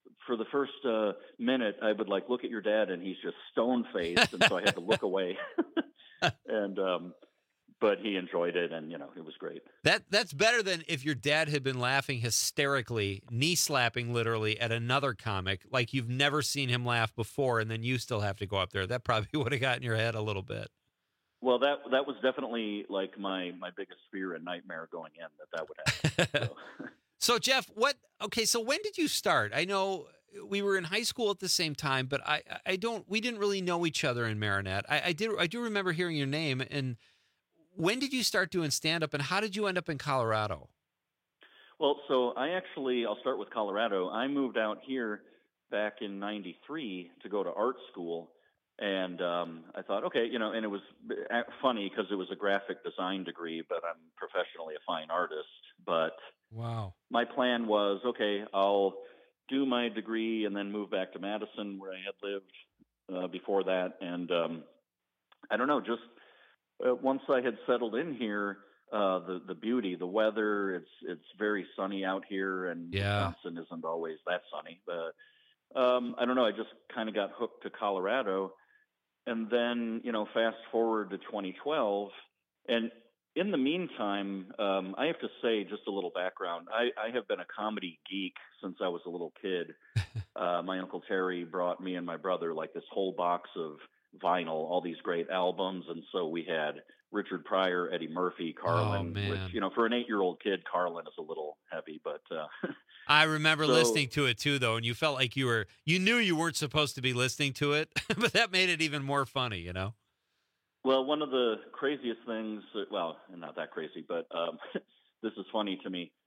for the first minute, I would like look at your dad and he's just stone faced. And so I had to look away and, but he enjoyed it and, it was great. That's better than if your dad had been laughing hysterically, knee slapping literally at another comic, like you've never seen him laugh before. And then you still have to go up there. That probably would have gotten your head a little bit. Well, that was definitely like my biggest fear and nightmare going in that would happen. So Jeff, so when did you start? I know we were in high school at the same time, but we didn't really know each other in Marinette. I do remember hearing your name. And when did you start doing stand-up and how did you end up in Colorado? Well, so I'll start with Colorado. I moved out here back in '93 to go to art school. And I thought, okay, and it was funny because it was a graphic design degree, but I'm professionally a fine artist. But wow, my plan was, okay, I'll do my degree and then move back to Madison where I had lived before that. And I don't know, just once I had settled in here, the beauty, the weather, it's very sunny out here, and Wisconsin isn't always that sunny. But I don't know, I just kind of got hooked to Colorado. And then, fast forward to 2012, and in the meantime, I have to say, just a little background, I have been a comedy geek since I was a little kid. My Uncle Terry brought me and my brother like this whole box of vinyl, all these great albums, and so we had Richard Pryor, Eddie Murphy, Carlin, which, for an 8-year-old kid, Carlin is a little heavy, but... I remember listening to it too, though, and you felt like you knew you weren't supposed to be listening to it, but that made it even more funny, Well, one of the craziest things, well, not that crazy, but this is funny to me.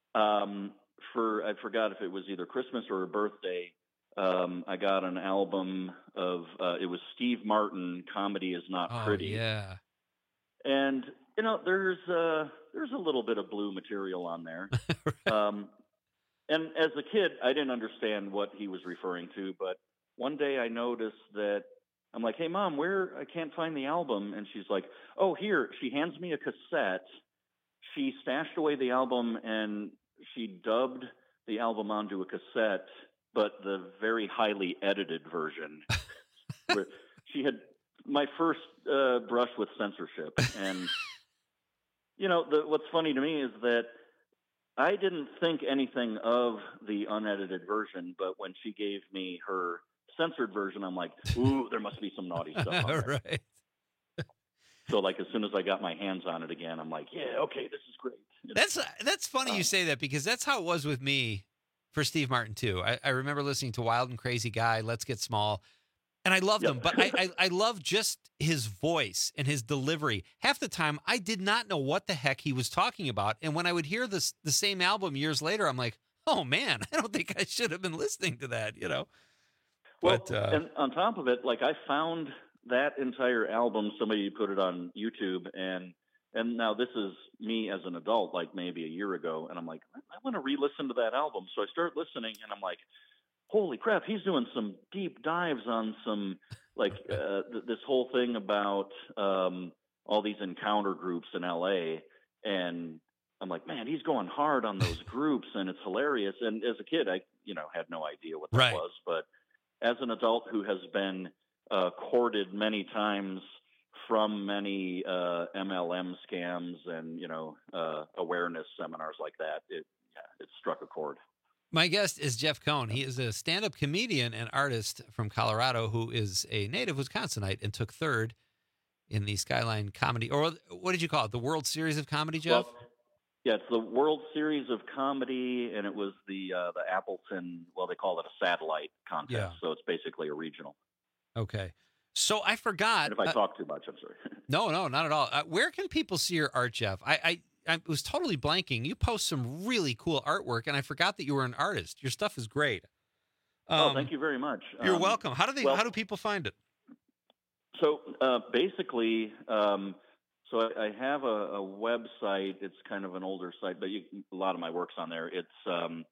I forgot if it was either Christmas or a birthday, I got an album of, it was Steve Martin, Comedy Is Not Pretty. Yeah. And, there's a little bit of blue material on there. And as a kid, I didn't understand what he was referring to, but one day I noticed that I'm like, hey, Mom, I can't find the album. And she's like, oh, here. She hands me a cassette. She stashed away the album and she dubbed the album onto a cassette, but the very highly edited version. Where she had my first brush with censorship. And, what's funny to me is that I didn't think anything of the unedited version, but when she gave me her censored version, I'm like, ooh, there must be some naughty stuff on there. Right. So, like, as soon as I got my hands on it again, I'm like, yeah, okay, this is great. That's funny you say that, because that's how it was with me for Steve Martin, too. I remember listening to Wild and Crazy Guy, Let's Get Small, and I loved him, but I love just his voice and his delivery. Half the time, I did not know what the heck he was talking about. And when I would hear the same album years later, I'm like, oh, man, I don't think I should have been listening to that, Well, But, and on top of it, like, I found that entire album, somebody put it on YouTube, and now this is me as an adult, like maybe a year ago, and I'm like, I want to re-listen to that album. So I start listening, and I'm like, holy crap, he's doing some deep dives on some, like, this whole thing about all these encounter groups in LA. And I'm like, man, he's going hard on those groups, and it's hilarious. And as a kid, I, had no idea what that was. But as an adult who has been courted many times from many MLM scams and, awareness seminars like that, it struck a chord. My guest is Jeff Cohn. He is a stand-up comedian and artist from Colorado who is a native Wisconsinite and took third in the Skyline Comedy, or what did you call it, the World Series of Comedy, Jeff? Well, yeah, it's the World Series of Comedy, and it was the Appleton, well, they call it a satellite contest, so it's basically a regional. Okay. So I forgot. And if I talk too much, I'm sorry. No, not at all. Where can people see your art, Jeff? I was totally blanking. You post some really cool artwork, and I forgot that you were an artist. Your stuff is great. Thank you very much. You're welcome. How do people find it? So basically, so I have a website. It's kind of an older site, but a lot of my work's on there. It's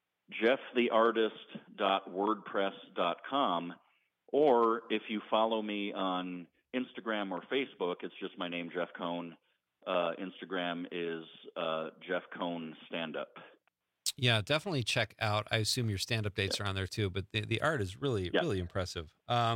jefftheartist.wordpress.com, or if you follow me on Instagram or Facebook, it's just my name, Jeff Cohn. Instagram is Jeff Cohn Stand Up. Yeah, definitely check out. I assume your stand-up dates are on there too, but the art is really impressive.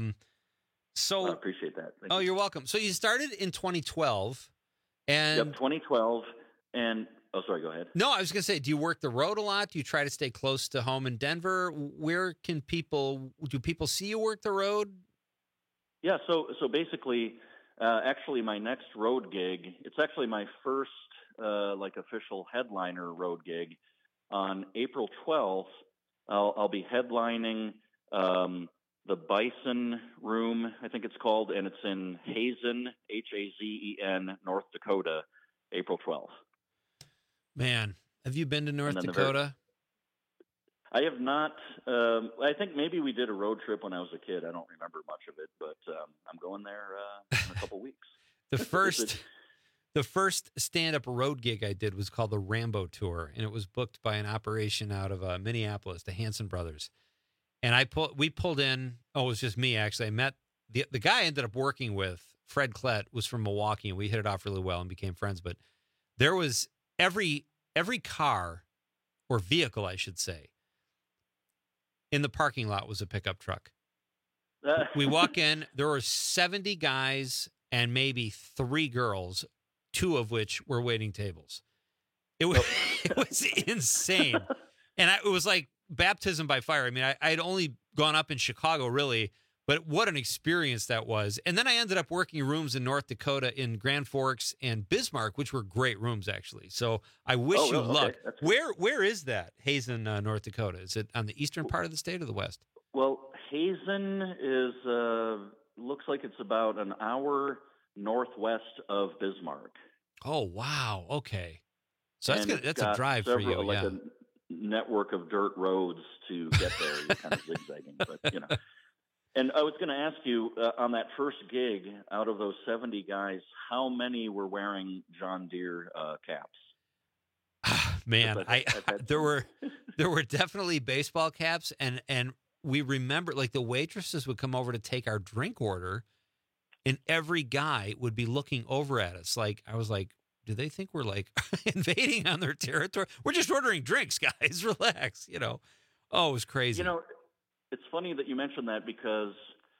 So I appreciate that. Thank you. You're welcome. So you started in 2012, and 2012, and sorry, go ahead. No, I was going to say, do you work the road a lot? Do you try to stay close to home in Denver? Where do people see you work the road? Yeah, so basically, actually, my next road gig, it's actually my first official headliner road gig. On April 12th, I'll be headlining the Bison Room, I think it's called, and it's in Hazen, Hazen, North Dakota, April 12th. Man, have you been to North Dakota? I have not. I think maybe we did a road trip when I was a kid. I don't remember much of it, but I'm going there in a couple weeks. The first stand-up road gig I did was called the Rambo Tour, and it was booked by an operation out of Minneapolis, the Hanson Brothers. And we pulled in. Oh, it was just me actually. I met the guy I ended up working with. Fred Klett was from Milwaukee, and we hit it off really well and became friends. But there was every car or vehicle, I should say, in the parking lot was a pickup truck. We walk in, there were 70 guys and maybe 3 girls, 2 of which were waiting tables. It was insane. And it was like baptism by fire. I mean, I had only gone up in Chicago, really, but what an experience that was. And then I ended up working rooms in North Dakota in Grand Forks and Bismarck, which were great rooms, actually. So I wish you luck. Where is that, Hazen, North Dakota? Is it on the eastern part of the state or the west? Well, Hazen is looks like it's about an hour northwest of Bismarck. Oh, wow. Okay. So that's a drive for you. Like a network of dirt roads to get there. You're kind of zigzagging, but you know. And I was going to ask you on that first gig, out of those 70 guys, how many were wearing John Deere caps? Man, there were definitely baseball caps, and we remember like the waitresses would come over to take our drink order, and every guy would be looking over at us. Like I was like, do they think we're like invading on their territory? We're just ordering drinks, guys. Relax, you know. Oh, it was crazy. You know, it's funny that you mentioned that because,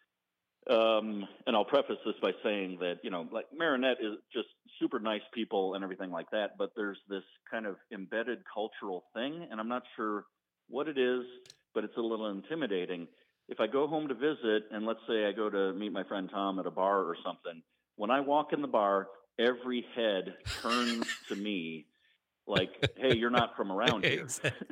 and I'll preface this by saying that, you know, like Marinette is just super nice people and everything like that, but there's this kind of embedded cultural thing, and I'm not sure what it is, but it's a little intimidating. If I go home to visit, and let's say I go to meet my friend Tom at a bar or something, when I walk in the bar, every head turns to me like, hey, you're not from around here.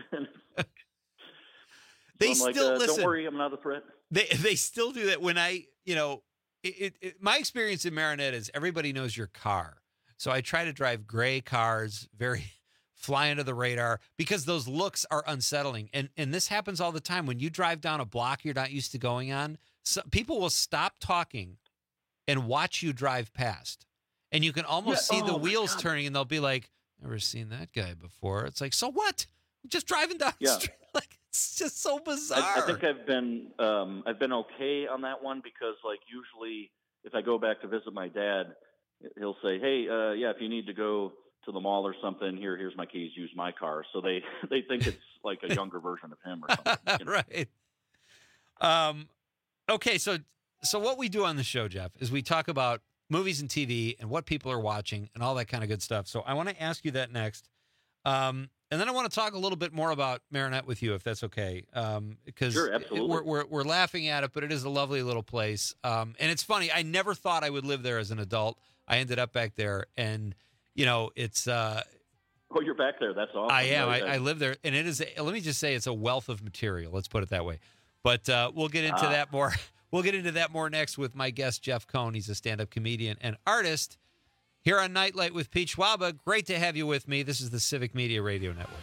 They so still listen. Don't worry, I'm not a threat. They still do that when my experience in Marinette is everybody knows your car. So I try to drive gray cars, very fly under the radar, because those looks are unsettling. And this happens all the time. When you drive down a block you're not used to going on, people will stop talking and watch you drive past. And you can almost see the wheels turning, and they'll be like, never seen that guy before. It's like, so what? I'm just driving down the street. Like, it's just so bizarre. I think I've been okay on that one because, like, usually if I go back to visit my dad, he'll say, hey, if you need to go to the mall or something, here's my keys, use my car. So they think it's like a younger version of him or something. You know? Right. Okay, so what we do on the show, Jeff, is we talk about movies and TV and what people are watching and all that kind of good stuff. So I want to ask you that next. And then I want to talk a little bit more about Marinette with you, if that's okay. Because sure, absolutely. We're laughing at it, but it is a lovely little place. And it's funny. I never thought I would live there as an adult. I ended up back there, and you know, it's. Oh, you're back there. That's awesome. I am. I live there, and it is. Let me just say, it's a wealth of material. Let's put it that way. But we'll get into that more. We'll get into that more next with my guest, Jeff Cohn. He's a stand-up comedian and artist here on Nightlight with Pete Schwaba. Great to have you with me. This is the Civic Media Radio Network.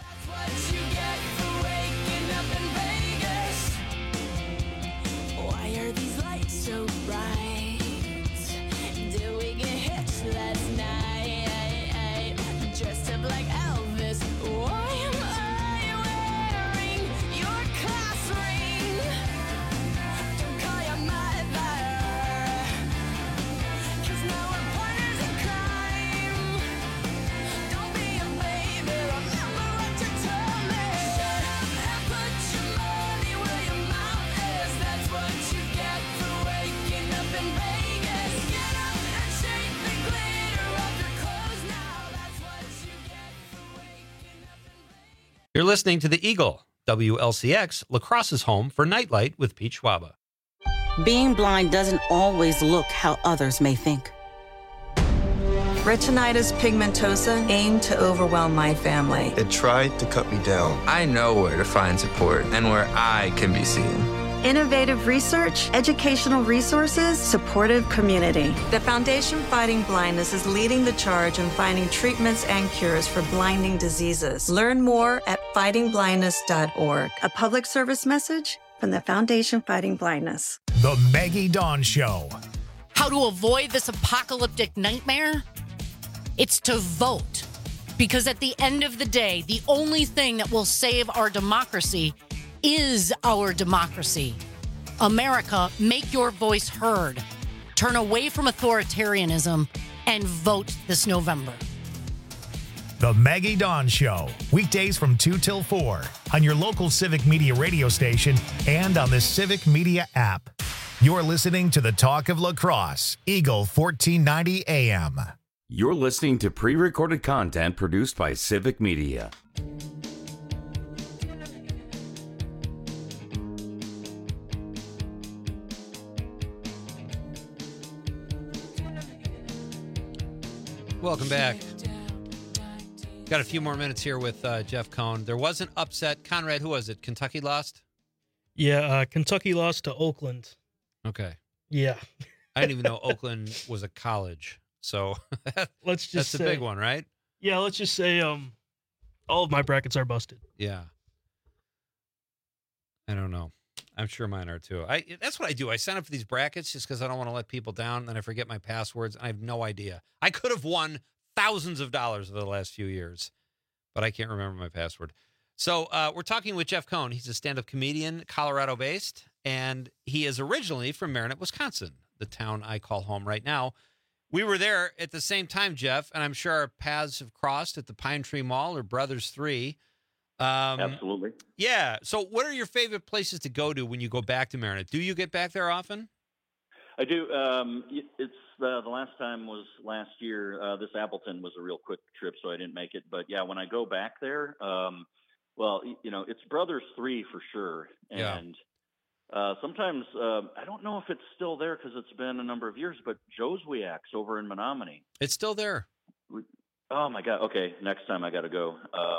Why are these lights so bright? Did we get hitched last night? Dressed up like Elvis. Why am I wearing your class ring? Don't call your mother, 'cause now we're partners in crime. Don't be a baby, remember what you told me. You're listening to the Eagle, WLCX, La Crosse's home for Nightlight with Pete Schwaba. Being blind doesn't always look how others may think. Retinitis pigmentosa aimed to overwhelm my family. It tried to cut me down. I know where to find support and where I can be seen. Innovative research, educational resources, supportive community. The Foundation Fighting Blindness is leading the charge in finding treatments and cures for blinding diseases. Learn more at fightingblindness.org. A public service message from the Foundation Fighting Blindness. The Maggie Dawn Show. How to avoid this apocalyptic nightmare? It's to vote. Because at the end of the day, the only thing that will save our democracy is our democracy. America, make your voice heard. Turn away from authoritarianism and vote this November. The Maggie Dawn Show, weekdays from 2 till 4 on your local Civic Media radio station and on the Civic Media app. You're listening to the Talk of La Crosse, Eagle 1490 AM. You're listening to pre-recorded content produced by Civic Media. Welcome back. Got a few more minutes here with Jeff Cohn. There was an upset. Conrad, who was it? Kentucky lost? Yeah, Kentucky lost to Oakland. Okay. Yeah. I didn't even know Oakland was a college. So let's just that's a big one, right? Yeah, let's just say all of my brackets are busted. Yeah. I don't know. I'm sure mine are too. That's what I do. I sign up for these brackets just because I don't want to let people down. And then I forget my passwords. I have no idea. I could have won thousands of dollars over the last few years, but I can't remember my password. So we're talking with Jeff Cohn. He's a stand-up comedian, Colorado-based, and he is originally from Marinette, Wisconsin, the town I call home right now. We were there at the same time, Jeff, and I'm sure our paths have crossed at the Pine Tree Mall or Brothers 3. Absolutely. Yeah. So what are your favorite places to go to when you go back to Marinette? Do you get back there often? I do. It's the last time was last year. This Appleton was a real quick trip, so I didn't make it. But yeah, when I go back there, well, it's Brothers 3 for sure. And sometimes, I don't know if it's still there because it's been a number of years, but Joe's Weax over in Menominee. It's still there. Oh my God. Okay. Next time I got to go.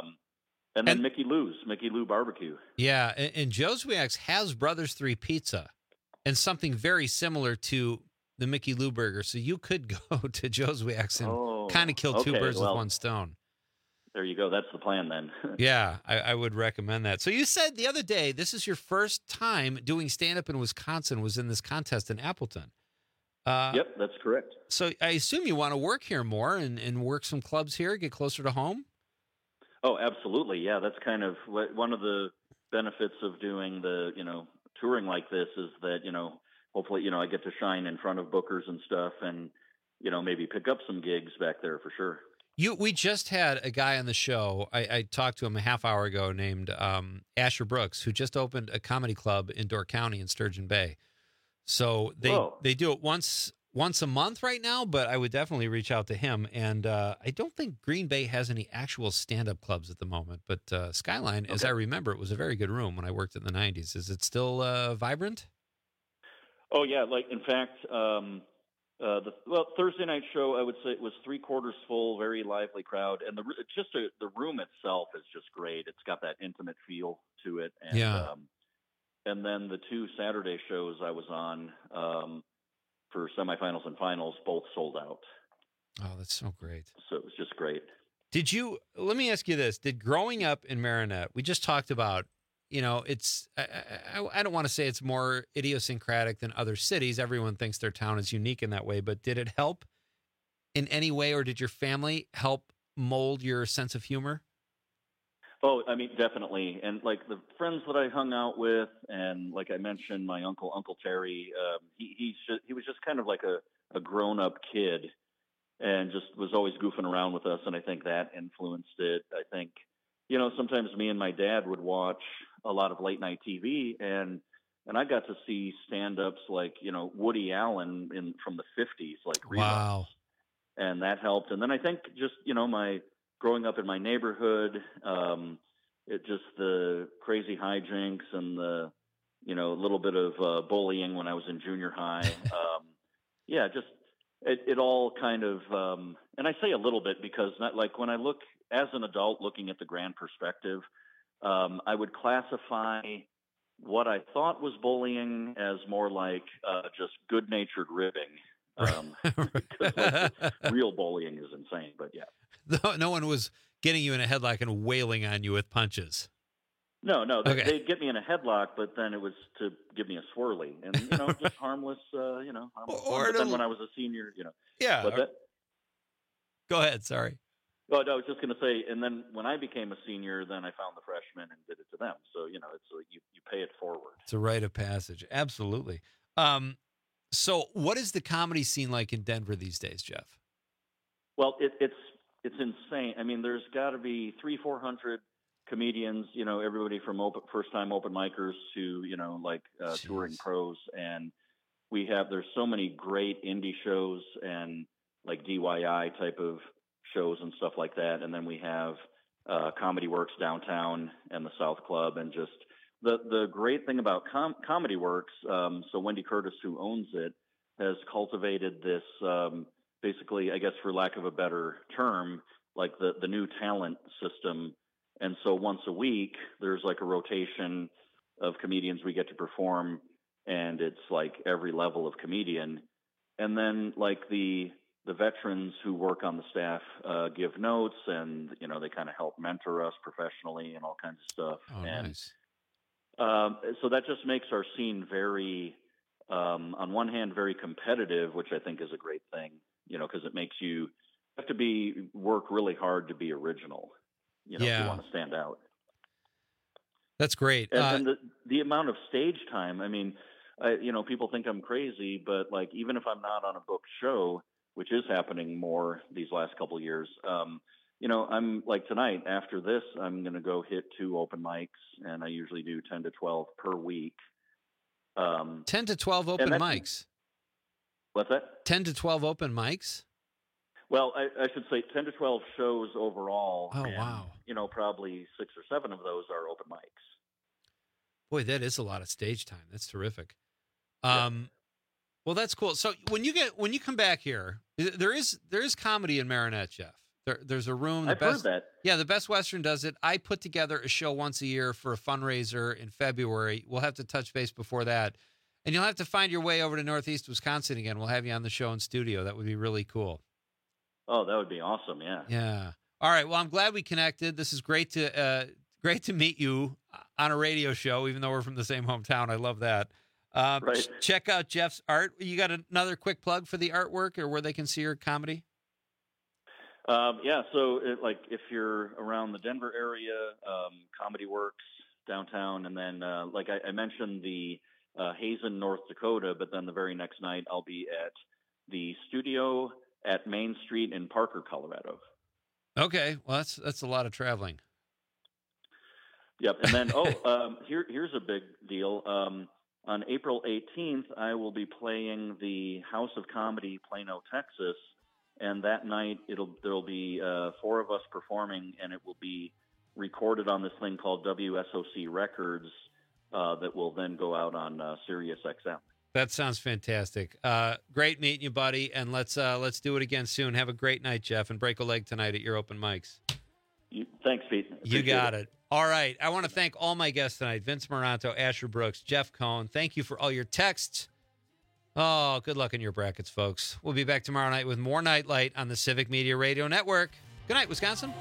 And then Mickey Lou Barbecue. Yeah, and Joe's Weax has Brothers 3 pizza and something very similar to the Mickey Lou burger. So you could go to Joe's Weax and kind of kill two birds with one stone. There you go. That's the plan then. Yeah, I would recommend that. So you said the other day, this is your first time doing stand-up in Wisconsin, was in this contest in Appleton. Yep, that's correct. So I assume you want to work here more and work some clubs here, get closer to home? Oh, absolutely. Yeah, that's kind of one of the benefits of doing the, touring like this is that, hopefully, I get to shine in front of bookers and stuff and, maybe pick up some gigs back there for sure. We just had a guy on the show. I talked to him a half hour ago named Asher Brooks, who just opened a comedy club in Door County in Sturgeon Bay. So they do it once a month right now, but I would definitely reach out to him. And I don't think Green Bay has any actual stand-up clubs at the moment, but Skyline, as I remember, it was a very good room when I worked in the 90s. Is it still vibrant? Oh, yeah. Like, in fact, Thursday night show, I would say it was 3/4 full, very lively crowd. And the room itself is just great. It's got that intimate feel to it. And, and then the 2 Saturday shows I was on, for semifinals and finals, both sold out. Oh, that's so great. So it was just great. Let me ask you this. Did growing up in Marinette, we just talked about, it's, I don't want to say it's more idiosyncratic than other cities. Everyone thinks their town is unique in that way, but did it help in any way, or did your family help mold your sense of humor? Oh, I mean, definitely. And like the friends that I hung out with, and like I mentioned, my Uncle Terry, he was just kind of like a grown-up kid and just was always goofing around with us. And I think that influenced it. I think, sometimes me and my dad would watch a lot of late night TV, and I got to see stand-ups like, Woody Allen from the 50s, like reruns. Wow. And that helped. And then I think just, my growing up in my neighborhood, just the crazy hijinks and the, a little bit of bullying when I was in junior high. It all kind of, and I say a little bit because when I look as an adult looking at the grand perspective, I would classify what I thought was bullying as more like just good-natured ribbing. Because real bullying is insane, but yeah. No one was getting you in a headlock and wailing on you with punches. No, they'd get me in a headlock, but then it was to give me a swirly, and just harmless, harmless. But then when I was a senior, Yeah. Go ahead. Sorry. Oh, no, I was just going to say, and then when I became a senior, then I found the freshmen and did it to them. So it's like you pay it forward. It's a rite of passage. Absolutely. So what is the comedy scene like in Denver these days, Jeff? Well, it's insane. I mean, there's got to be 300-400 comedians, everybody from first-time open micers to, touring pros. And there's so many great indie shows and like DIY type of shows and stuff like that. And then we have Comedy Works downtown and the South Club. And just the great thing about Comedy Works, so Wendy Curtis, who owns it, has cultivated this basically, I guess for lack of a better term, like the new talent system. And so once a week, there's like a rotation of comedians we get to perform, and it's like every level of comedian. And then like the veterans who work on the staff give notes, and they kind of help mentor us professionally and all kinds of stuff. Oh, and nice. So that just makes our scene very, on one hand, very competitive, which I think is a great thing, because it makes you have to work really hard to be original, if you want to stand out. That's great. And the amount of stage time, I mean, people think I'm crazy, but like, even if I'm not on a booked show, which is happening more these last couple of years, I'm like tonight after this, I'm going to go hit 2 open mics, and I usually do 10 to 12 per week. 10 to 12 open mics. What's that? 10 to 12 open mics? Well, I should say 10 to 12 shows overall. Oh, and, wow. Probably 6 or 7 of those are open mics. Boy, that is a lot of stage time. That's terrific. Yeah. Well, that's cool. So when you come back here, there is comedy in Marinette, Jeff. There's a room. I've heard that. Yeah, the Best Western does it. I put together a show once a year for a fundraiser in February. We'll have to touch base before that. And you'll have to find your way over to Northeast Wisconsin again. We'll have you on the show in studio. That would be really cool. Oh, that would be awesome. Yeah. Yeah. All right. Well, I'm glad we connected. This is great to meet you on a radio show, even though we're from the same hometown. I love that. Right. Check out Jeff's art. You got another quick plug for the artwork or where they can see your comedy? Yeah. So if you're around the Denver area, Comedy Works downtown. And then, like I mentioned, the Hazen, North Dakota, but then the very next night I'll be at the studio at Main Street in Parker, Colorado. Okay. Well, that's a lot of traveling. Yep. And then, here's a big deal. On April 18th, I will be playing the House of Comedy, Plano, Texas. And that night there'll be 4 of us performing, and it will be recorded on this thing called WSOC Records that will then go out on Sirius XM. That sounds fantastic. Great meeting you, buddy. And let's do it again soon. Have a great night, Jeff, and break a leg tonight at your open mics. Thanks, Pete. You got it. All right. I want to thank all my guests tonight: Vince Moranto, Asher Brooks, Jeff Cohn. Thank you for all your texts. Oh, good luck in your brackets, folks. We'll be back tomorrow night with more Nightlight on the Civic Media Radio Network. Good night, Wisconsin.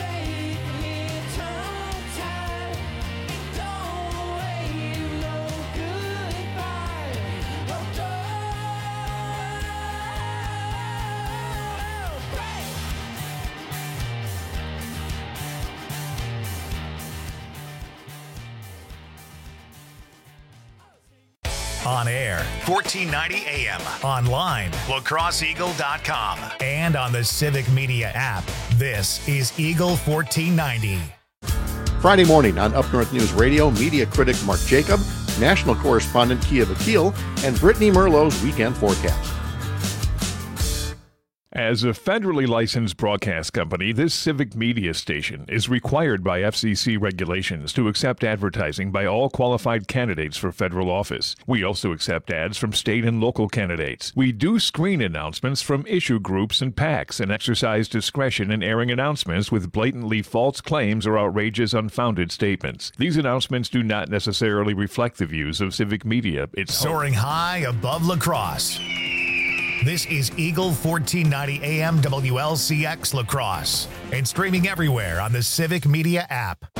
On air, 1490 AM. Online, lacrosseeagle.com. And on the Civic Media app. This is Eagle 1490. Friday morning on Up North News Radio, media critic Mark Jacob, national correspondent Kia Vakil, and Brittany Merlot's weekend forecast. As a federally licensed broadcast company, this civic media station is required by FCC regulations to accept advertising by all qualified candidates for federal office. We also accept ads from state and local candidates. We do screen announcements from issue groups and PACs and exercise discretion in airing announcements with blatantly false claims or outrageous, unfounded statements. These announcements do not necessarily reflect the views of civic media. It's soaring high above La Crosse. This is Eagle 1490 AM WLCX La Crosse and streaming everywhere on the Civic Media app.